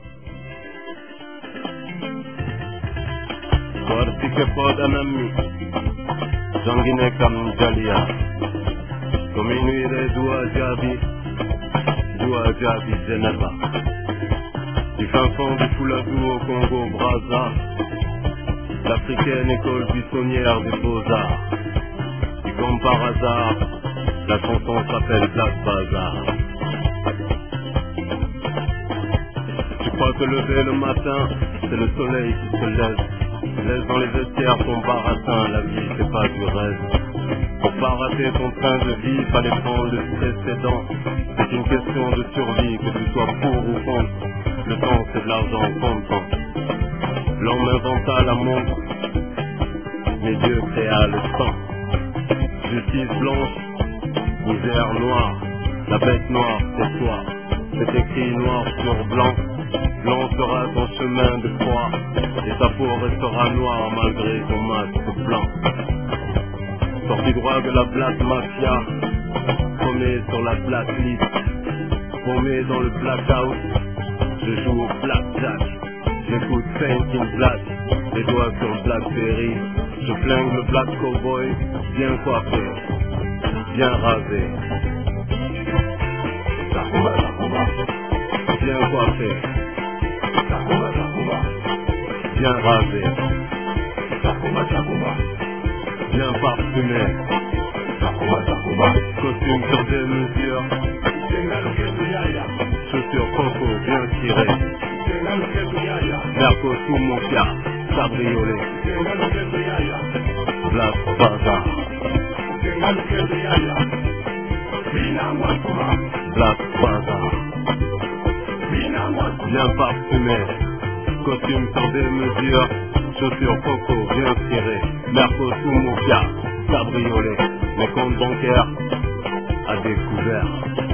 Jangine kam jalia Kominuire dua jabi Dua jabi Geneva. Du fin fond du Fouladou au Congo Brazza, l'africaine école buissonnière des beaux-arts. Et comme par hasard, la chanson s'appelle Black Bazar. Je crois que lever le matin, c'est le soleil qui se lève. Laisse dans les vestiaires ton baratin, la vie c'est pas du rêve. Pour pas rater ton train de vie, fallait prendre le précédent. C'est une question de survie, que tu sois pour ou contre. Le temps c'est de l'argent comptant. L'homme inventa la montre, mais Dieu créa le temps. Justice blanche, misère noire, la bête noire c'est toi. C'est écrit noir sur blanc. Blanc sera ton chemin de croix, et ta peau restera noire malgré ton masque blanc. Sorti droit de la black mafia, paumé sur la blacklist, paumé dans le blackout, je joue au blackjack, j'écoute Saint in Black, les doigts sur Blackberry, je flingue le black cowboy, bien coiffé, bien rasé. Bien coiffé, bien rasé, bien parfumé, costume sur des mesures, chaussures coco bien tirées, Merco sous mon car, cabriolet, Black Bazar, Black Bazar, bien parfumé, costume sur des mesures, chaussures coco bien tirées, Merco sous mon car, cabriolet, mes comptes bancaires à découvert.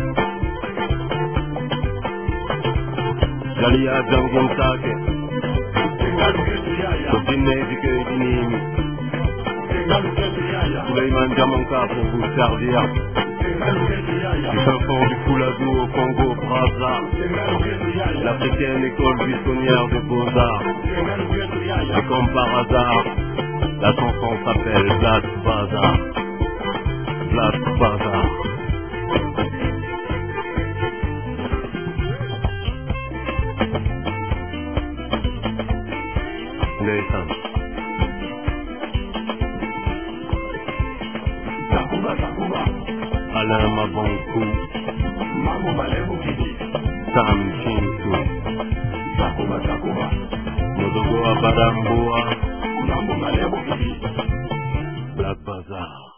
Jalia Djangintake, Sopine Dikeidinimi, Suleiman Diamanka pour vous servir. Du fin fond du Fouladou au Congo Brazza, l'africaine école buissonnière de beaux-arts. Et comme par hasard, la chanson s'appelle Black Bazar. Black Bazar. Nathan. Alain Mabonkou, Sam Chinsu, Modogo Abadamboa, Black Bazar.